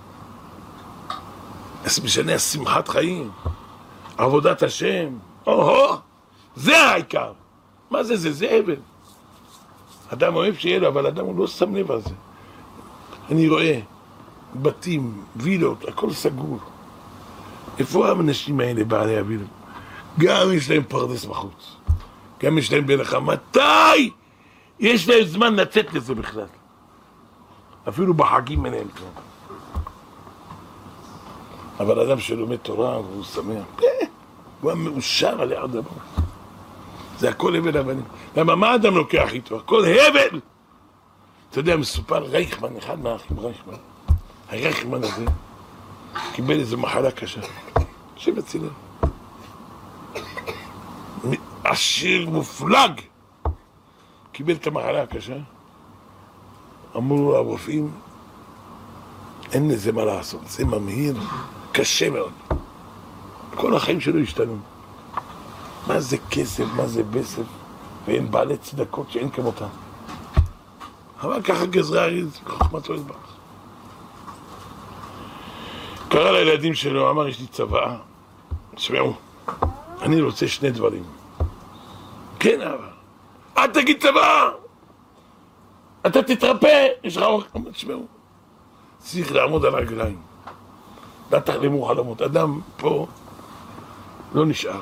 זה משנה שמחת חיים, עבודת השם. או-הו, זה העיקר. מה זה זה? זה אבל. אדם אוהב שיהיה לו, אבל אדם הוא לא שם לב על זה. אני רואה בתים, וילות, הכל סגור. איפה האנשים האלה, בעלי הווילות? גם יש להם פרדס בחוץ, גם יש להם בלחה. מתי יש להם זמן לצאת לזה בכלל? אפילו בחגים אין להם טוב. אבל אדם שלומד תורה והוא שמח, הוא המאושר עלי עד דבר. זה הכל הבל אבנים. למה מה אדם לוקח איתו? הכל הבל! אתה יודע, מסופר רייכמן, אחד מהאחים רייכמן. הרייכמן הזה קיבל איזו מחלה קשה. שבצי לב. עשיר מופלג קיבל את המחלה הקשה. אמרו לו הרופאים, אין לזה מה לעשות, זה ממהיר, קשה מאוד. כל החיים שלו השתנו. מה זה כסף, מה זה בסף, ואין בעלי צדקות שאין כמותה. אבל ככה גזרה אריז, חוכמתו יתברך. קרא לילדים שלו, אמר, יש לי צוואה, שמעו, אני רוצה שני דברים. כן, אבל, אל תגיד צוואה! אתה תתרפא, יש לך אורך, תשמעו. צריך לעמוד על הרגליים. לא תחלמו חלומות. אדם פה לא נשאר.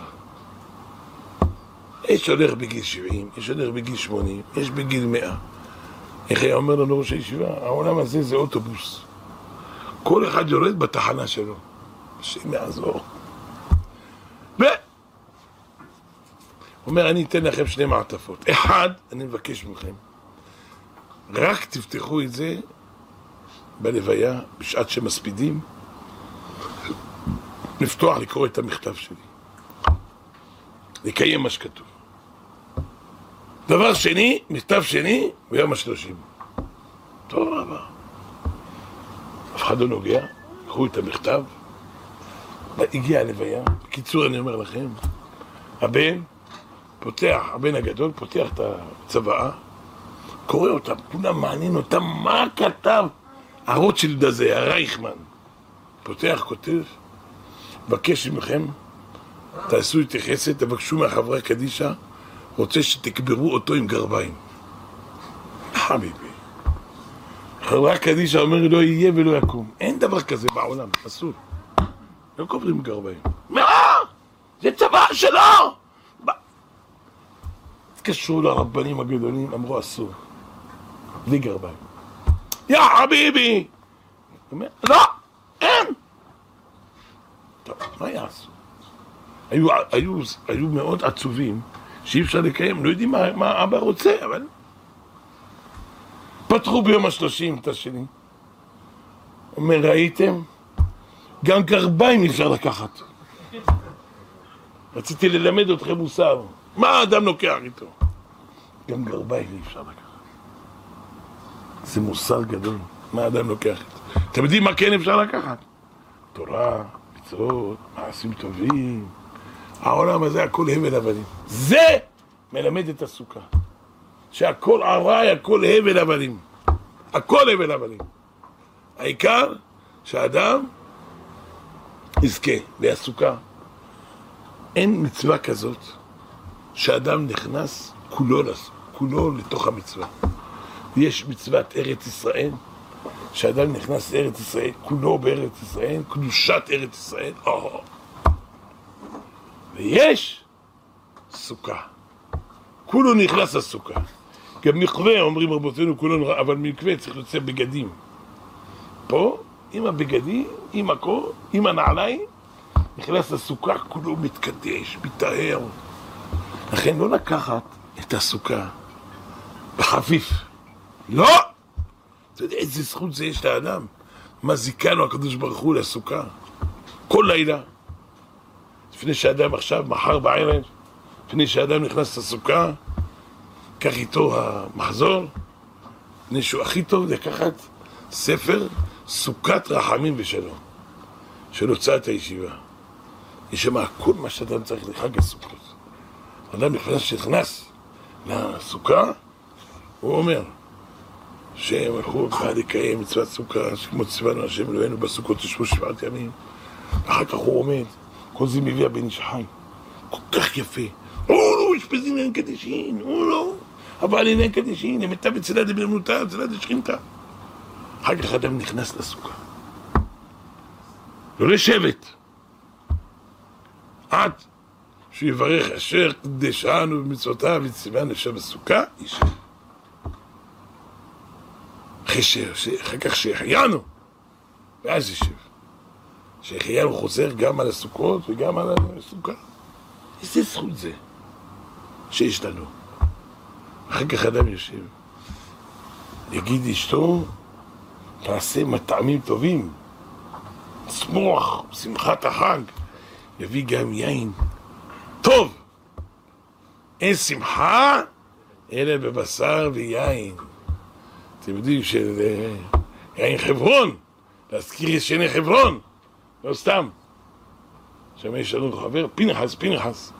יש הולך בגיל שבעים, יש הולך בגיל שמונים, יש בגיל מאה. איך היה אומר לנו ראש הישיבה? העולם הזה זה אוטובוס. כל אחד יורד בתחנה שלו. השם יעזור. ו... אומר, אני אתן לכם שני מעטפות. אחד, אני מבקש מכם. רק תפתחו את זה בלוויה, בשעת שמספידים, לפתוח לקרוא את המכתב שלי. לקיים מה שכתוב. דבר שני, מכתב שני, ביום השלושים. טוב, אבל. אף אחד לא נוגע, קחו את המכתב, הגיע הלוויה. בקיצור, אני אומר לכם, הבן פותח, הבן הגדול פותח את הצוואה, קורא אותם, כולם מעניין אותם, מה כתב? הרוטשילד הזה, הרייכמן. פותח, כותב, בקש מכם, תעשו איתי חסד, תבקשו מהחברה קדישה, רוצה שתקברו אותו עם גרביים. חביבי. חברה קדישה אומר, לא יהיה ולא יקום. אין דבר כזה בעולם, אסור. לא קוברים עם גרביים. מה? זה צבא שלו! התקשרו לרבנים הגדולים, אמרו אסור. בלי גרביים. יא חביבי! אומר, לא! אין! טוב, מה יעשו? היו, היו, היו מאוד עצובים שאי אפשר לקיים, לא יודעים מה, מה אבא רוצה, אבל... פתחו ביום השלושים את השני. אומר, ראיתם? גם גרביים אפשר לקחת. רציתי ללמד אתכם מוסר. מה האדם לוקח איתו? גם גרביים אפשר לקחת. זה מוסר גדול. מה האדם לוקח איתו? אתם יודעים מה כן אפשר לקחת? תורה, מצוות, מעשים טובים. העולם הזה הכל הבל הבלים. זה מלמד את הסוכה. שהכל עראי, הכל הבל הבלים. הכל הבל הבלים. העיקר שהאדם יזכה להסוכה. אין מצווה כזאת שאדם נכנס כולו, כולו לתוך המצווה. יש מצוות ארץ ישראל, שאדם נכנס לארץ ישראל, כולו בארץ ישראל, קדושת ארץ ישראל. או. ויש סוכה. כולו נכנס לסוכה. גם מקווה, אומרים רבותינו, כולו, אבל מקווה צריך לצא בגדים. פה, עם הבגדים, עם הכל, עם הנעליים, נכנס לסוכה, כולו מתקדש, מתאר. לכן לא לקחת את הסוכה בחפיף. לא! אתה יודע איזה זכות זה יש לאדם? מה זיכה לו הקדוש ברוך הוא לסוכה? כל לילה. לפני שאדם עכשיו, מחר בערב, לפני שאדם נכנס לסוכה, קח איתו המחזור, לפני שהוא הכי טוב לקחת ספר סוכת רחמים ושלום, של הוצאת הישיבה. יש שם כל מה שאדם צריך לחג הסוכות. אדם נכנס שנכנס לסוכה, הוא אומר שהם הלכו ועד לקיים מצוות סוכה, שכמו ציוונו השם אלוהינו בסוכות תשבו שבעת ימים. ואחר כך הוא עומד, כל זה מביא הבן איש חי, כל כך יפה. הוא לא, אשפזים אין קדישין, הוא לא. אבל אין קדישין, הם הייתה בצלד לבנמנותה, בצלד לשכינתה. אחר כך אדם נכנס לסוכה. לא לשבת. עד שהוא יברך אשר קדשנו במצוותיו וציוונו ישב בסוכה, ישב. אחרי ש... אחר כך שהחיינו, ואז ישב. שיחיה הוא חוזר גם על הסוכות וגם על הסוכה. איזה זכות זה שיש לנו. אחר כך אדם יושב, יגיד אשתו, תעשה מטעמים טובים, שמוח, שמחת החג, יביא גם יין טוב. אין שמחה אלא בבשר ויין. אתם יודעים שיין חברון, להזכיר ישני חברון, לא סתם. שם יש לנו חבר, פנחס, פנחס.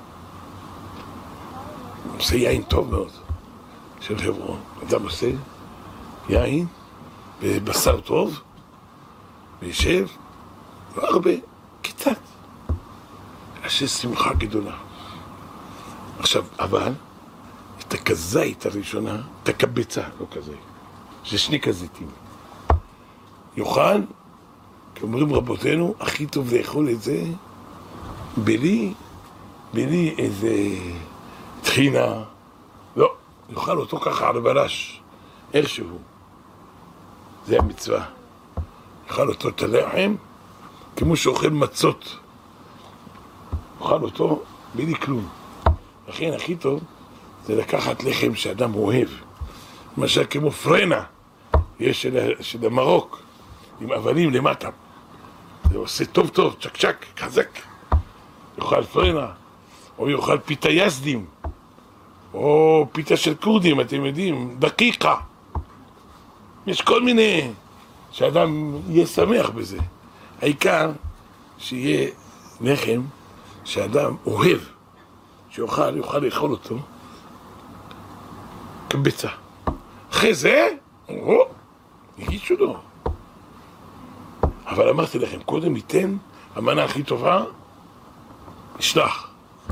הוא עושה יין טוב מאוד של חברון. אדם עושה יין בבשר טוב, וישב, לא הרבה, קצת. יש שמחה גדולה. עכשיו, אבל, את הכזית הראשונה, את הקבצה, לא כזית, זה שני כזיתים. יוכל, כאומרים רבותינו, הכי טוב לאכול את זה, בלי, בלי איזה תחינה, לא, יאכל אותו ככה על בלש, איכשהו. זה המצווה. יאכל אותו את הלחם, כמו שאוכל מצות. יאכל אותו בלי כלום. לכן הכי טוב זה לקחת לחם שאדם אוהב. למשל כמו פרנה, יש של, של המרוק, עם אבנים למטה. זה עושה טוב טוב, צ'ק צ'ק, חזק. יאכל פרנה, או יאכל פיתה יזדים, או פיתה של קורדים, אתם יודעים, דקיקה. יש כל מיני שאדם יהיה שמח בזה. העיקר שיהיה לחם שאדם אוהב, שיוכל, יוכל לאכול אותו כבצע. אחרי זה, או, יגישו לו. אבל אמרתי לכם, קודם ייתן המנה הכי טובה, ישלח.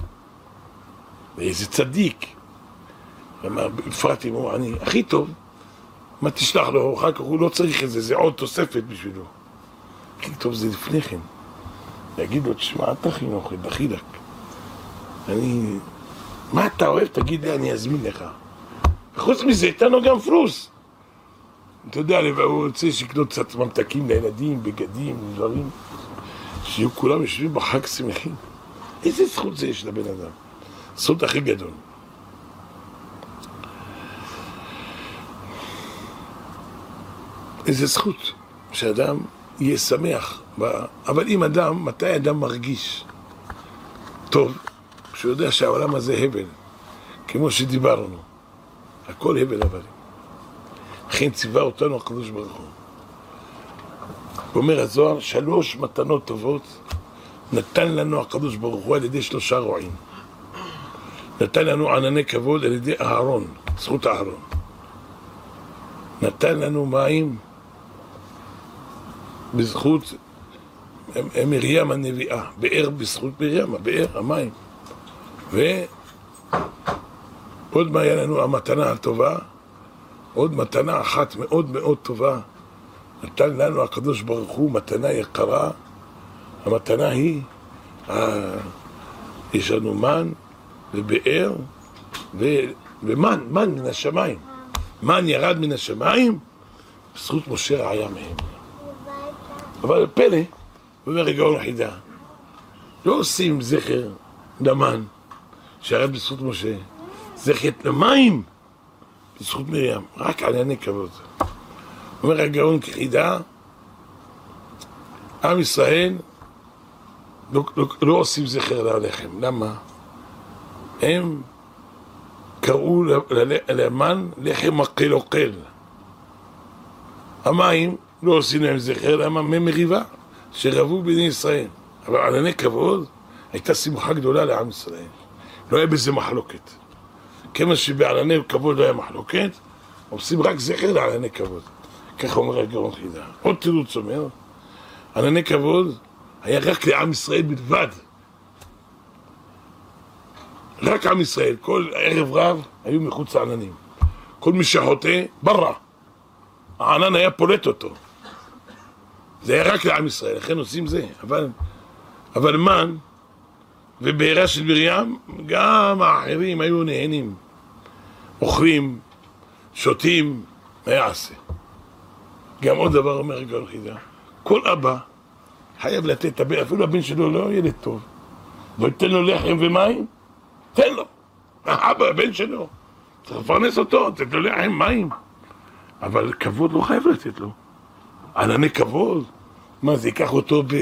ואיזה צדיק, אמר, בפרט אם הוא אני, הכי טוב, מה תשלח לו, אחר כך הוא לא צריך את זה, זה עוד תוספת בשבילו. הכי טוב זה לפני כן. להגיד לו, תשמע, אתה חינוך, דחילק. אני... מה אתה אוהב? תגיד לי, אני אזמין לך. וחוץ מזה, איתנו גם פרוס. אתה יודע, הוא רוצה שיקנות קצת ממתקים לילדים, בגדים, דברים. שיהיו כולם יושבים בחג שמחים. איזה זכות זה יש לבן אדם? זכות הכי גדול. איזה זכות שאדם יהיה שמח. אבל אם אדם, מתי אדם מרגיש טוב, שהוא יודע שהעולם הזה הבל, כמו שדיברנו, הכל הבל הבלים. לכן ציווה אותנו הקדוש ברוך הוא. אומר הזוהר, שלוש מתנות טובות נתן לנו הקדוש ברוך הוא על ידי שלושה רועים. נתן לנו ענני כבוד על ידי אהרון, זכות אהרון. נתן לנו מים בזכות מרים הנביאה, באר בזכות מרים, באר המים. ועוד מה היה לנו המתנה הטובה, עוד מתנה אחת מאוד מאוד טובה, נתן לנו הקדוש ברוך הוא מתנה יקרה. המתנה היא, יש לנו מן ובאר ומן, מן מן השמיים. מן ירד מן השמיים בזכות משה רעיה מהם. אבל פלא, אומר הגאון חידה, לא עושים זכר למן שירד בזכות משה, זכר למים בזכות מרים, רק ענייני כבוד. אומר הגאון חידה, עם ישראל לא, לא, לא עושים זכר ללחם. למה? הם קראו למן לחם מקל-אוכל. המים לא עושים להם זכר, למה? ממריבה שרבו בני ישראל. אבל ענייני כבוד הייתה שמחה גדולה לעם ישראל. לא היה בזה מחלוקת. כמה שבענייני כבוד לא היה מחלוקת, עושים רק זכר לענייני כבוד. ככה אומר הגאון חידה. עוד תירוץ אומר, ענייני כבוד היה רק לעם ישראל בלבד. רק עם ישראל, כל ערב רב היו מחוץ לעננים. כל מי שחוטא, ברא. הענן היה פולט אותו. זה היה רק לעם ישראל, לכן עושים זה. אבל, אבל מן ובעירה של מרים, גם האחרים היו נהנים. אוכלים, שותים, מה יעשה? גם עוד דבר אומר הגאון חידה. כל אבא חייב לתת, אפילו הבן שלו לא ילד טוב, ותן לו לחם ומים, תן לו, האבא, הבן שלו, צריך לפרנס אותו, תן לו לחם, מים, אבל כבוד לא חייב לתת לו, ענני כבוד, מה זה ייקח אותו ב...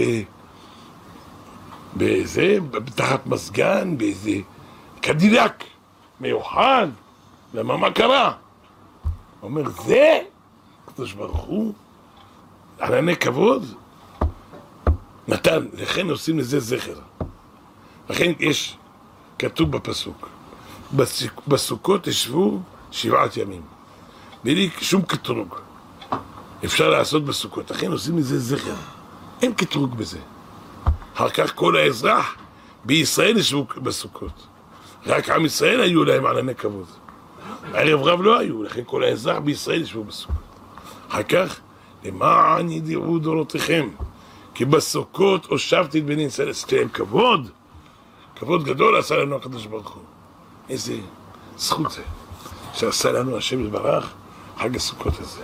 באיזה, בתחת מסגן, באיזה קדילק מיוחד, למה מה קרה? הוא אומר, זה, הקדוש ברוך הוא, ענני כבוד, נתן, לכן עושים לזה זכר. לכן יש, כתוב בפסוק, בסוכות ישבו שבעת ימים, בלי שום קטרוג. אפשר לעשות בסוכות, לכן עושים לזה זכר. אין קטרוג בזה. אחר כך כל האזרח בישראל ישבו בסוכות. רק עם ישראל היו להם ענני כבוד. ערב רב לא היו, לכן כל האזרח בישראל ישבו בסוכות. אחר כך, למען ידעו דורותיכם, כי בסוכות הושבתי את בני ישראל, עשיתי להם כבוד, כבוד גדול עשה לנו הקדוש ברוך הוא. איזה זכות זה, שעשה לנו השם יתברך, חג הסוכות הזה.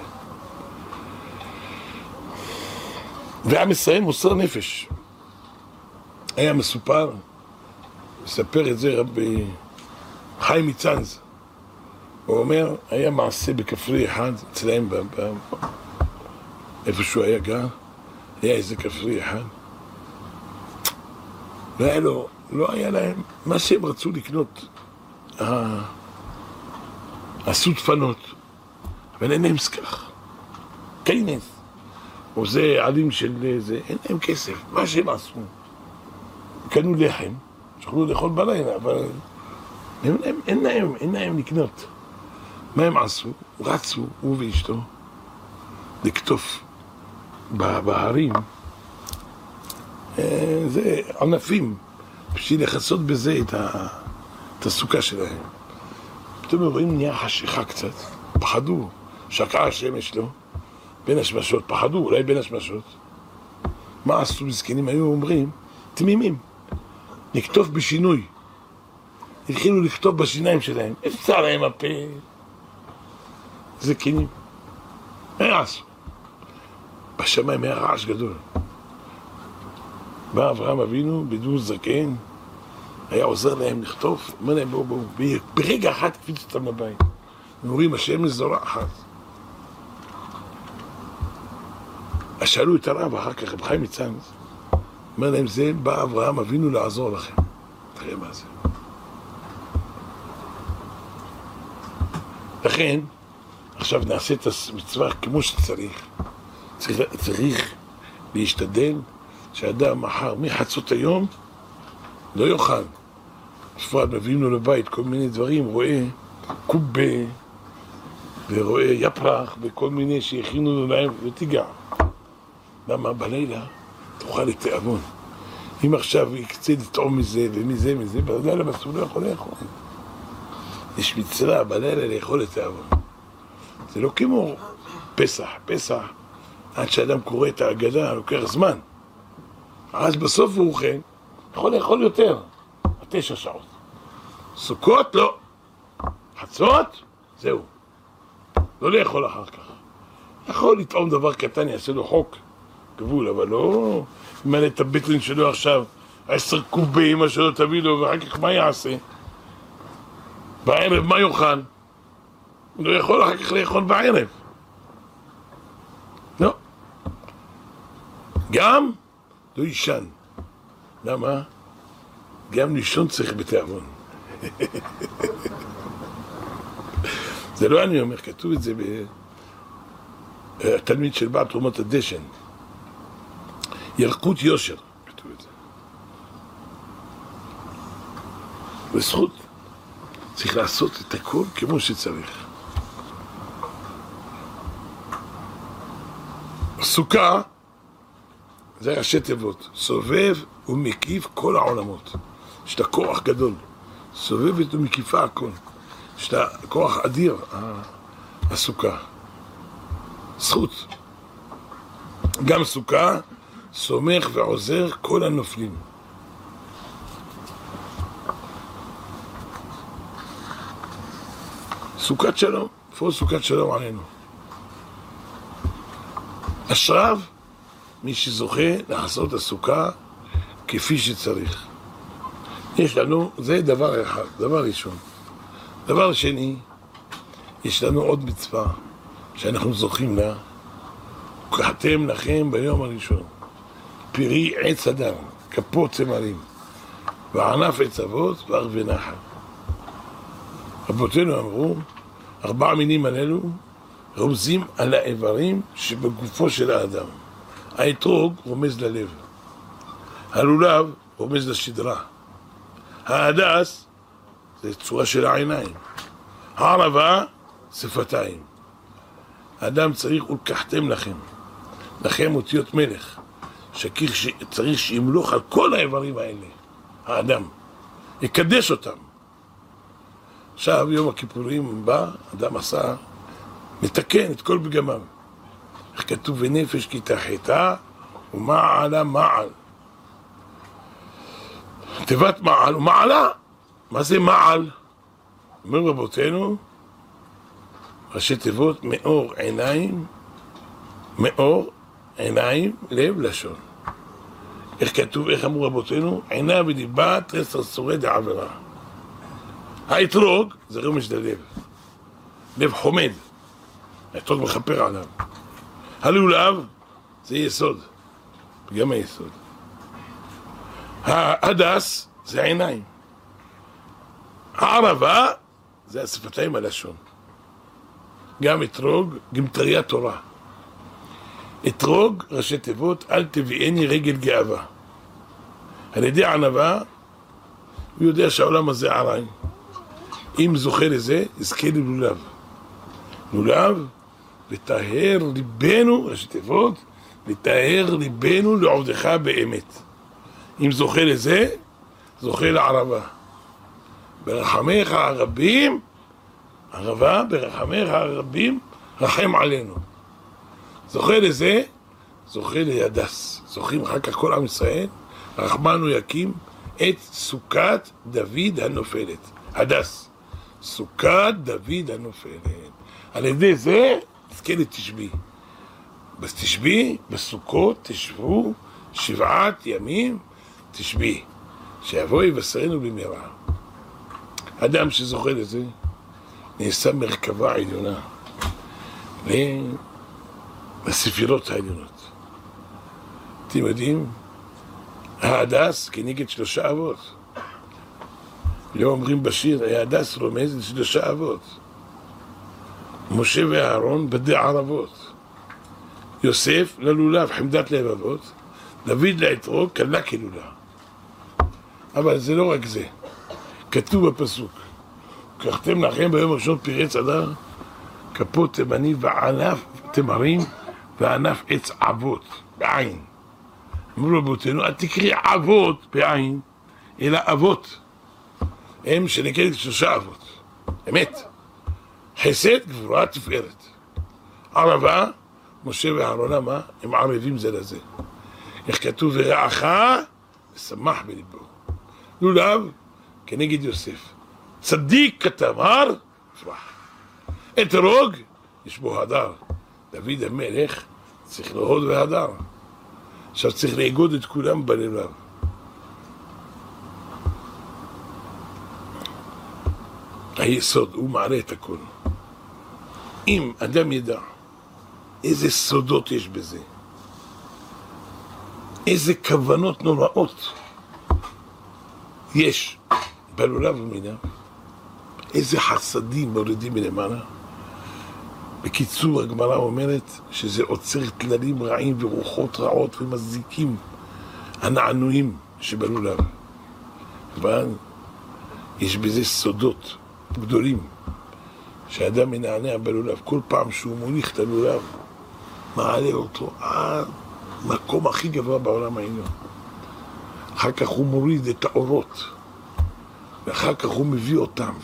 ועם ישראל מוסר נפש. היה מסופר, מספר את זה רבי חיים מצאנז. הוא אומר, היה מעשה בכפרי אחד, אצלהם, איפה שהוא היה גר, היה איזה כפרי אחד. לא היה לו, לא היה להם, מה שהם רצו לקנות, עשו דפנות, אבל אין להם סכך, קיינס, או זה עלים של זה, אין להם כסף, מה שהם עשו. קנו לחם, שוכלו לאכול בלילה, אבל אין להם, אין להם, אין להם לקנות. מה הם עשו? רצו, הוא ואשתו, לקטוף בהרים, זה ענפים, בשביל לחסות בזה את, ה, את הסוכה שלהם. פתאום רואים נהיה חשיכה קצת, פחדו, שקעה השמש לו, בין השמשות, פחדו, אולי בין השמשות. מה עשו זקנים? היו אומרים, תמימים, לקטוף בשינוי. התחילו לכתוב בשיניים שלהם, אפשר להם הפה. זקנים. מה יעשו? בשמיים היה רעש גדול. בא אברהם אבינו, בדמות זקן, היה עוזר להם לכתוב, אומר להם בואו בואו, ברגע אחד קפיץ אותם לבית. נורים השמש זורחת. אז שאלו את הרב אחר כך, רב חיים מצאנז, אומר להם, זה בא אברהם אבינו לעזור לכם. תראה מה זה. לכן, עכשיו נעשה את המצווה כמו שצריך. צריך, צריך להשתדל שאדם מחר מחצות היום לא יאכל. בפרט מביאים לו לבית כל מיני דברים, רואה קובה ורואה יפרח וכל מיני שהכינו לו להם ותיגע. למה? בלילה תאכל את תיאבון. אם עכשיו יקצה לטעום מזה ומזה מזה, בלילה בסוף לא יכול לאכול. יש מצווה בלילה לאכול את תיאבון. זה לא כמו פסח, פסח, עד שאדם קורא את ההגדה, לוקח זמן. אז בסוף הוא אוכל, יכול לאכול יותר, תשע שעות. סוכות לא. חצות, זהו. לא לאכול אחר כך. יכול לטעום דבר קטן, יעשה לו חוק, גבול, אבל לא ימלא את הבטן שלו עכשיו, עשר קובי אמא שלו תביא לו, ואחר כך מה יעשה? בערב מה יאכל? הוא לא יכול אחר כך לאכול בערב. לא. גם לא ישן. למה? גם לישון צריך בתיאבון. זה לא אני אומר, כתוב את זה בתלמיד של בעל תרומות הדשן. ילקוט יושר, כתוב את זה. בזכות. צריך לעשות את הכל כמו שצריך. סוכה זה ראשי תיבות, סובב ומקיף כל העולמות. יש לה כוח גדול, סובבת ומקיפה הכל. יש לה כוח אדיר, הסוכה. זכות. גם סוכה סומך ועוזר כל הנופלים. סוכת שלום, איפה סוכת שלום עלינו? אשריו מי שזוכה לעשות הסוכה כפי שצריך. יש לנו, זה דבר אחד, דבר ראשון. דבר שני, יש לנו עוד מצווה שאנחנו זוכים לה. וקחתם לכם ביום הראשון פרי עץ אדם, כפות צמרים, וענף עץ אבות וערבי נחל. רבותינו אמרו, ארבע מינים הללו רומזים על האיברים שבגופו של האדם. האתרוג רומז ללב, הלולב רומז לשדרה, ההדס זה צורה של העיניים, הערבה שפתיים. האדם צריך ולקחתם לכם, לכם אותיות מלך, שצריך שימלוך על כל האיברים האלה. האדם יקדש אותם. עכשיו יום הכיפורים בא, אדם עשה, מתקן את כל פגמיו. איך כתוב ונפש כי תחתה ומעלה מעל. תיבת מעל ומעלה. מה זה מעל? אומר רבותינו, ראשי תיבות מאור עיניים, מאור עיניים, לב, לשון. איך כתוב, איך אמרו רבותינו? עינה וליבה תרס שורד העבירה. האתרוג זה רמז ללב, לב חומד, האתרוג מכפר עליו. הלולב זה יסוד, גם היסוד. ההדס זה העיניים, הערבה זה השפתיים הלשון. גם אתרוג, גמטריה תורה. אתרוג, ראשי תיבות, אל תביאני רגל גאווה. על ידי ענווה, הוא יודע שהעולם הזה עריים. אם זוכה לזה, יזכה ללולב. לולב, ותאר ליבנו, ראשי תיבות, ותאר ליבנו לעובדך באמת. אם זוכה לזה, זוכה לערבה. ברחמך הרבים, ערבה, ברחמך הרבים, רחם עלינו. זוכה לזה, זוכה לידס. זוכים אחר כך כל עם ישראל, רחמנו יקים את סוכת דוד הנופלת. הדס, סוכת דוד הנופלת. על ידי זה, תזכה לתשבי. בתשבי, בסוכות, תשבו שבעת ימים, תשבי. שיבוא יבשרנו במהרה. אדם שזוכה לזה, נעשה מרכבה עליונה לספירות העליונות. אתם יודעים, ההדס כנגד שלושה אבות. לא אומרים בשיר, ההדס רומז לשלושה אבות. משה ואהרון בדי ערבות, יוסף ללולב חמדת לבבות, דוד לאתרוג קלה כלולה. אבל זה לא רק זה, כתוב בפסוק, קחתם לכם ביום הראשון פרי עץ אדר, כפות תימני וענף תמרים וענף עץ אבות בעין. אמרו רבותינו, אל תקריא אבות בעין, אלא אבות. הם שנקראת שלושה אבות. אמת. חסד, גבורה, תפארת. ערבה, משה ואהרון, מה? הם ערבים זה לזה. איך כתוב, ורעך ושמח בליבו. לולב, כנגד יוסף. צדיק כתמר, פרח. אתרוג, יש בו הדר. דוד המלך צריך להוד והדר. עכשיו צריך לאגוד את כולם בלבב. היסוד, הוא מעלה את הכל. אם אדם ידע איזה סודות יש בזה, איזה כוונות נוראות יש בלולב ומינה, איזה חסדים מורידים מלמעלה. בקיצור, הגמרא אומרת שזה עוצר תללים רעים ורוחות רעות ומזיקים הנענועים שבלולב. אבל יש בזה סודות גדולים שאדם מנענע בלולב. כל פעם שהוא מוליך את הלולב מעלה אותו עד מקום הכי גבוה בעולם העליון. אחר כך הוא מוריד את האורות ואחר כך הוא מביא אותם.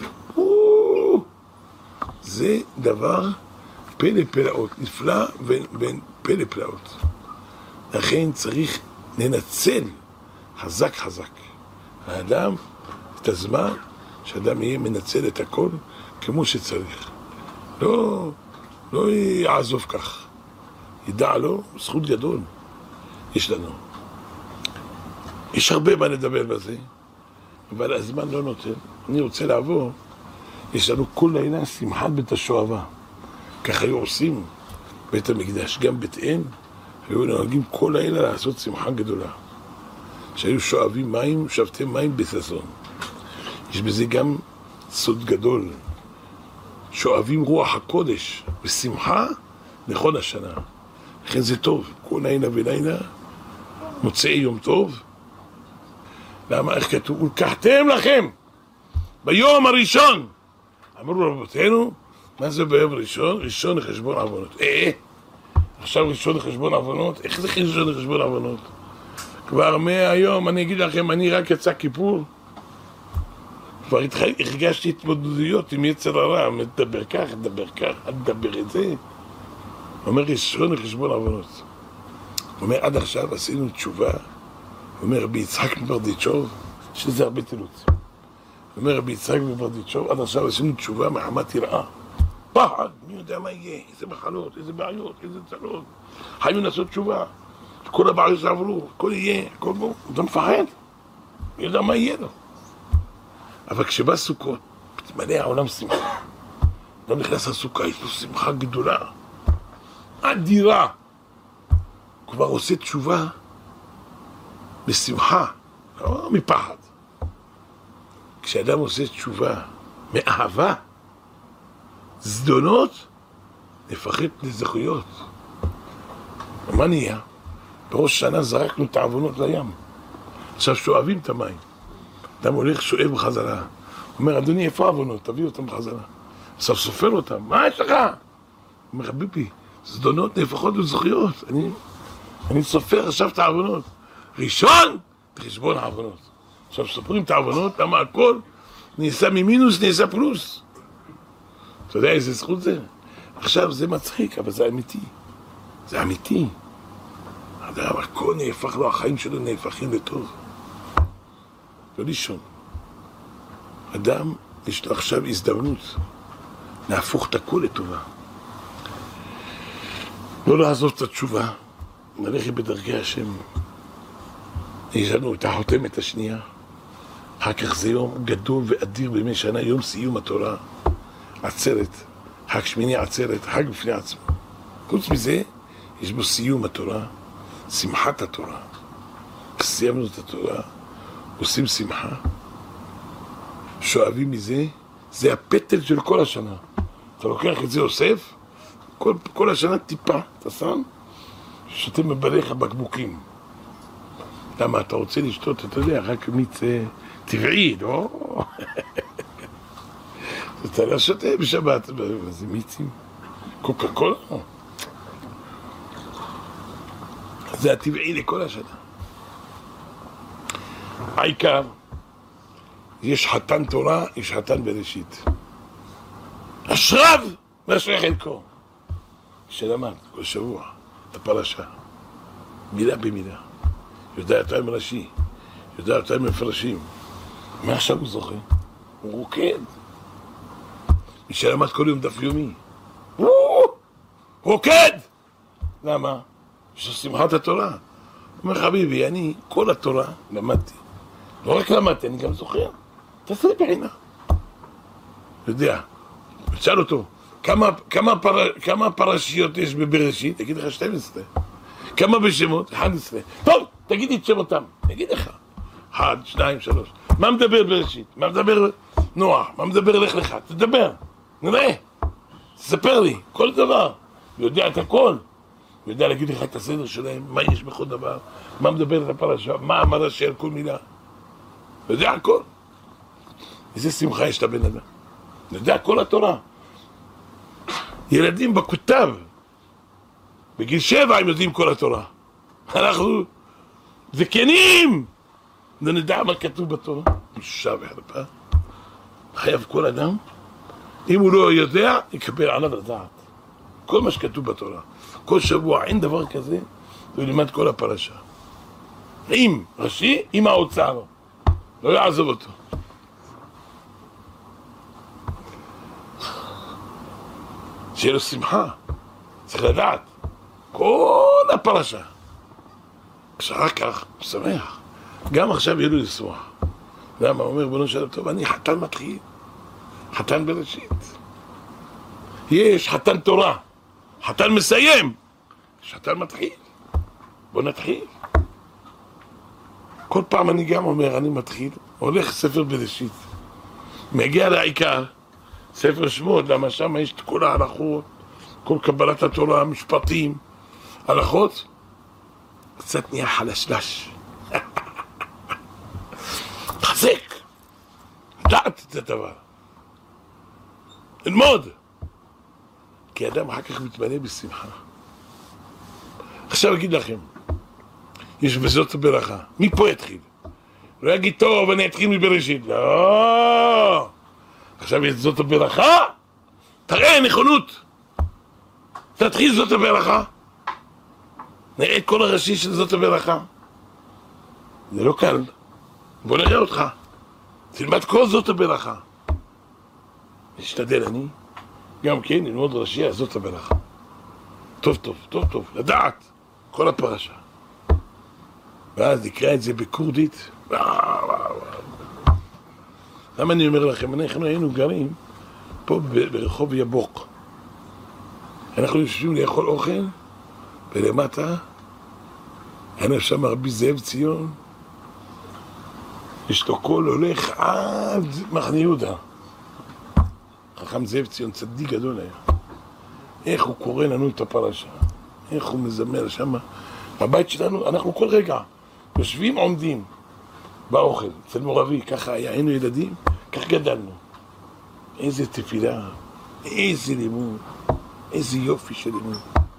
זה דבר פלא פלאות, נפלא בין פלא פלאות. לכן צריך לנצל חזק חזק האדם את הזמן שאדם יהיה מנצל את הכל כמו שצריך. לא, לא יעזוב כך. ידע לו זכות גדול. יש לנו. יש הרבה מה לדבר בזה, אבל הזמן לא נותן. אני רוצה לעבור, יש לנו כל לילה שמחת בית השואבה. ככה היו עושים בית המקדש, גם בית אל, היו נוהגים כל לילה לעשות שמחה גדולה. שהיו שואבים מים, שואבתם מים בששון. יש בזה גם סוד גדול. שואבים רוח הקודש בשמחה לכל השנה. לכן זה טוב, כל לילה ולילה, מוצאי יום טוב. למה, איך כתוב? ולקחתם לכם ביום הראשון. אמרו רבותינו, מה זה ביום ראשון? ראשון לחשבון עוונות. אה, עכשיו ראשון לחשבון עוונות? איך זה ראשון לחשבון עוונות? כבר מהיום, אני אגיד לכם, אני רק יצא כיפור. כבר הרגשתי התמודדויות עם יצר הרע, מדבר כך, מדבר כך, אל תדבר את זה. הוא אומר, ראשון לחשבון עוונות. הוא אומר, עד עכשיו עשינו תשובה. הוא אומר, רבי יצחק מברדיצ'וב, שזה הרבה תירוץ. הוא אומר, רבי יצחק מברדיצ'וב, עד עכשיו עשינו תשובה מחמת יראה. פחד, מי יודע מה יהיה, איזה מחלות, איזה בעיות, איזה צרות. חייבים לעשות תשובה. כל הבעיות שעברו, הכל יהיה, הכל בו. הוא לא מפחד. מי יודע מה יהיה לו. אבל כשבא סוכות, מתמלא העולם שמחה. לא נכנס לסוכה, יש לו שמחה גדולה. אדירה. כבר עושה תשובה בשמחה, לא מפחד. כשאדם עושה תשובה מאהבה, זדונות, נפחת לזכויות. מה נהיה? בראש שנה זרקנו את העוונות לים. עכשיו שואבים את המים. אדם הולך שואב בחזרה. הוא אומר, אדוני, איפה העוונות? תביא אותם בחזרה. עכשיו סופר אותם. מה יש לך? הוא אומר, חביבי, זדונות נפחות לזכויות. אני, אני סופר עכשיו את העוונות. ראשון, תחשבון העוונות. עכשיו סופרים את העוונות, למה הכל נעשה ממינוס, נעשה פלוס. אתה יודע איזה זכות זה? עכשיו זה מצחיק, אבל זה אמיתי. זה אמיתי. אדם, הכל נהפך לו, החיים שלו נהפכים לטוב. לא לישון. אדם, יש לו עכשיו הזדמנות להפוך את הכל לטובה. לא לעזוב את התשובה, נלכת בדרכי השם. יש לנו את החותמת השנייה. אחר כך זה יום גדול ואדיר בימי שנה, יום סיום התורה. עצרת, חג שמיני עצרת, חג בפני עצמו. חוץ מזה, יש בו סיום התורה, שמחת התורה. סיימנו את התורה, עושים שמחה, שואבים מזה, זה הפטל של כל השנה. אתה לוקח את זה, אוסף, כל, כל השנה טיפה, אתה שם, שותה מבריך בקבוקים. למה אתה רוצה לשתות, אתה יודע, רק מיץ טבעי, לא? אתה לא שותה בשבת, זה מיצים, קוקה קולה. זה הטבעי לכל השנה. העיקר, יש חתן תורה, יש חתן בראשית. אשריו ואשרי חלקו. שלמד כל שבוע את הפרשה, מילה במילה. יודע יותר עם ראשי, יודע יותר עם מפרשים. מה עכשיו הוא זוכה? הוא רוקד. מי שלמד כל יום דף יומי. הוא רוקד! למה? יש שמחת התורה. הוא אומר, חביבי, אני כל התורה למדתי. לא רק למדתי, אני גם זוכר. תעשה לי בעינה. יודע, תשאל אותו, כמה, כמה, פר, כמה פרשיות יש בבראשית? תגיד לך שתים עשרה. כמה בשמות? אחד עשרה. טוב, תגידי את שמותם. תגיד לך. אחד, שניים, שלוש. מה מדבר בראשית? מה מדבר נוח? מה מדבר לך לך? תדבר. נראה. תספר לי. כל דבר. יודע את הכל. יודע להגיד לך את הסדר שלהם, מה יש בכל דבר, מה מדבר את הפרשה, מה אמר השם על כל מילה. יודע הכל. איזה שמחה יש לבן אדם. יודע כל התורה. ילדים בכותב, בגיל שבע הם יודעים כל התורה. אנחנו זקנים. לא נדע מה כתוב בתורה. בושה וחרפה. חייב כל אדם, אם הוא לא יודע, יקבל עליו לדעת. כל מה שכתוב בתורה. כל שבוע אין דבר כזה, הוא ילמד כל הפרשה. עם ראשי, עם האוצר. לא יעזוב אותו. שיהיה לו שמחה. צריך לדעת. כל הפרשה. כשאחר כך הוא שמח. גם עכשיו יהיה לו לשמוח. למה? הוא אומר, בנו שלם, טוב, אני חתן מתחיל. חתן בראשית. יש חתן תורה. חתן מסיים. יש חתן מתחיל. בוא נתחיל. כל פעם אני גם אומר, אני מתחיל, הולך ספר בראשית. מגיע לעיקר, ספר שמות, למה שם יש את כל ההלכות, כל קבלת התורה, משפטים, הלכות, קצת נהיה חלשלש. תחזק, דעת את הדבר. ללמוד. כי אדם אחר כך מתמלא בשמחה. עכשיו אגיד לכם, יש בזאת ברכה. מי פה יתחיל? לא יגיד, טוב, אני אתחיל מבראשית. לא! עכשיו יש זאת ברכה? תראה נכונות. תתחיל זאת ברכה. נראה את כל הראשי של זאת ברכה. זה לא קל. בוא נראה אותך. תלמד כל זאת ברכה. נשתדל אני. גם כן, ללמוד ראשי על זאת ברכה. טוב, טוב, טוב, טוב. לדעת. כל הפרשה. ואז נקרא את זה בקורדית. למה אני אומר לכם? אנחנו היינו גרים פה ברחוב יבוק. אנחנו יושבים לאכול אוכל, ולמטה היה שם רבי זאב ציון. יש לו קול הולך עד מחנה יהודה. חכם זאב ציון צדיק גדול היה. איך הוא קורא לנו את הפרשה. איך הוא מזמר שם. בבית שלנו, אנחנו כל רגע יושבים עומדים באוכל, אצל מורבי, ככה היה, היינו ילדים, כך גדלנו. איזה תפילה, איזה לימוד, איזה יופי של לימוד.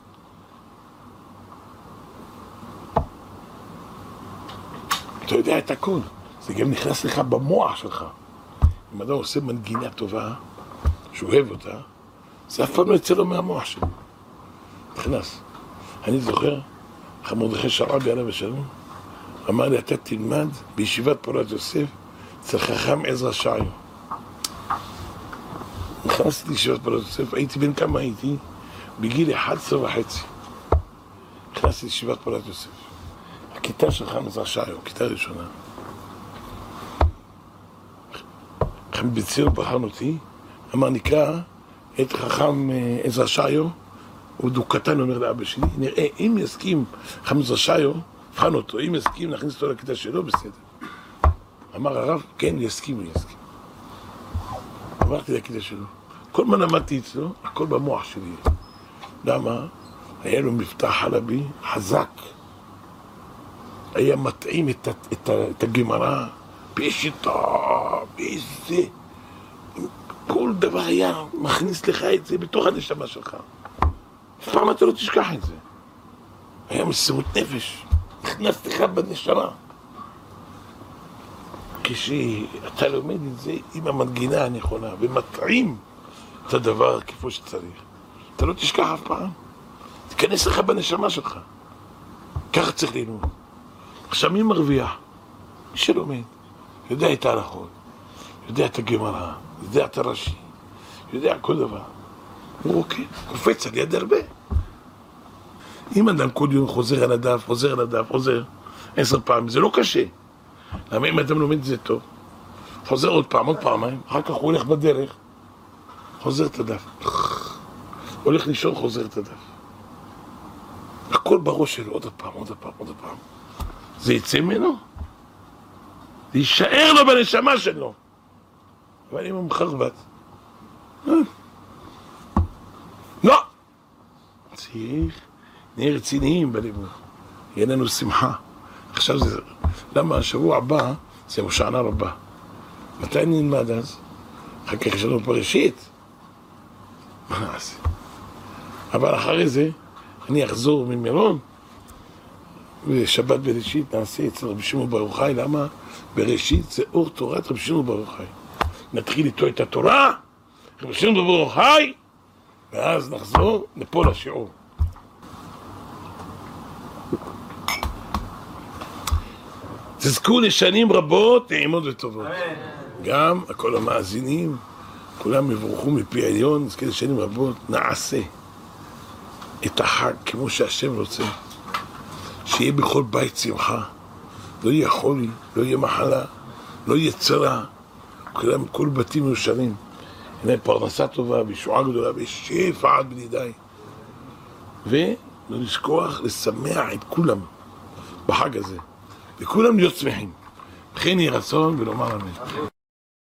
אתה יודע את הכל, זה גם נכנס לך במוח שלך. אם אדם עושה מנגינה טובה, שהוא אוהב אותה, זה אף פעם לא יצא לו מהמוח שלו. נכנס. אני זוכר, מרדכי שרעבי עליו השלום, אמר לי, אתה תלמד בישיבת פורת יוסף אצל חכם עזרא שעיו. נכנסתי לישיבת פורת יוסף, הייתי בן כמה הייתי? בגיל אחד עשרה וחצי. נכנסתי לישיבת פורת יוסף. הכיתה של חכם עזרא שעיו, כיתה ראשונה. חכם בציר בחן אותי, אמר, נקרא את חכם עזרא שעיו, הוא דו קטן, אומר לאבא שלי, נראה, אם יסכים חכם עזרא שעיו, הבחן אותו, אם יסכים, נכניס אותו לכיתה שלו, בסדר. אמר הרב, כן, יסכים, יסכים. אמרתי לכיתה שלו. כל מה למדתי אצלו, הכל במוח שלי. למה? היה לו מבטא חלבי חזק. היה מטעים את, את, את הגמרא, בשיטה, באיזה... כל דבר היה מכניס לך את זה בתוך הנשמה שלך. אף פעם אתה לא תשכח את זה. היה מסירות נפש. נכנס לך בנשמה. כשאתה לומד את זה עם המנגינה הנכונה ומטעים את הדבר כפי שצריך, אתה לא תשכח אף פעם. תיכנס לך בנשמה שלך. ככה צריך ללמוד. עכשיו מי מרוויח? מי שלומד. יודע את ההלכות, יודע את הגמרא, יודע את הרש"י, יודע כל דבר. הוא רוקד, קופץ על יד הרבה. אם אדם כל יום חוזר על הדף, חוזר על הדף, חוזר עשר פעמים, זה לא קשה. למה אם אדם לומד את זה טוב, חוזר עוד פעם, עוד פעמיים, אחר כך הוא הולך בדרך, חוזר את הדף. הולך לישון, חוזר את הדף. הכל בראש שלו, עוד פעם, עוד פעם, עוד פעם. זה יצא ממנו? זה יישאר לו בנשמה שלו. אבל אם הוא מחרבט, לא! צריך, נהיה רציניים בלימוד. יהיה לנו שמחה. עכשיו זה, למה השבוע הבא זה הושענא רבה. מתי נלמד אז? אחר כך יש לנו בראשית. מה נעשה? אבל אחרי זה, אני אחזור ממירון, ושבת בראשית נעשה אצל רבי שמעון בר יוחאי. למה? בראשית זה אור תורת רבי שמעון בר יוחאי. נתחיל איתו את התורה, רבי שמעון בר יוחאי, ואז נחזור לפה לשיעור. תזכו לשנים רבות, נעימות וטובות. גם כל המאזינים, כולם מבורכו מפי העליון, נזכה לשנים רבות, נעשה את החג כמו שהשם רוצה. שיהיה בכל בית שמחה, לא יהיה חולי, לא יהיה מחלה, לא יהיה צרה, כולם, כל בתים מאושרים, הנה פרנסה טובה, וישועה גדולה, ושפע עד בלי די. ולא לשכוח לשמח את כולם בחג הזה, וכולם להיות שמחים. בכן יהי רצון ולומר אמן.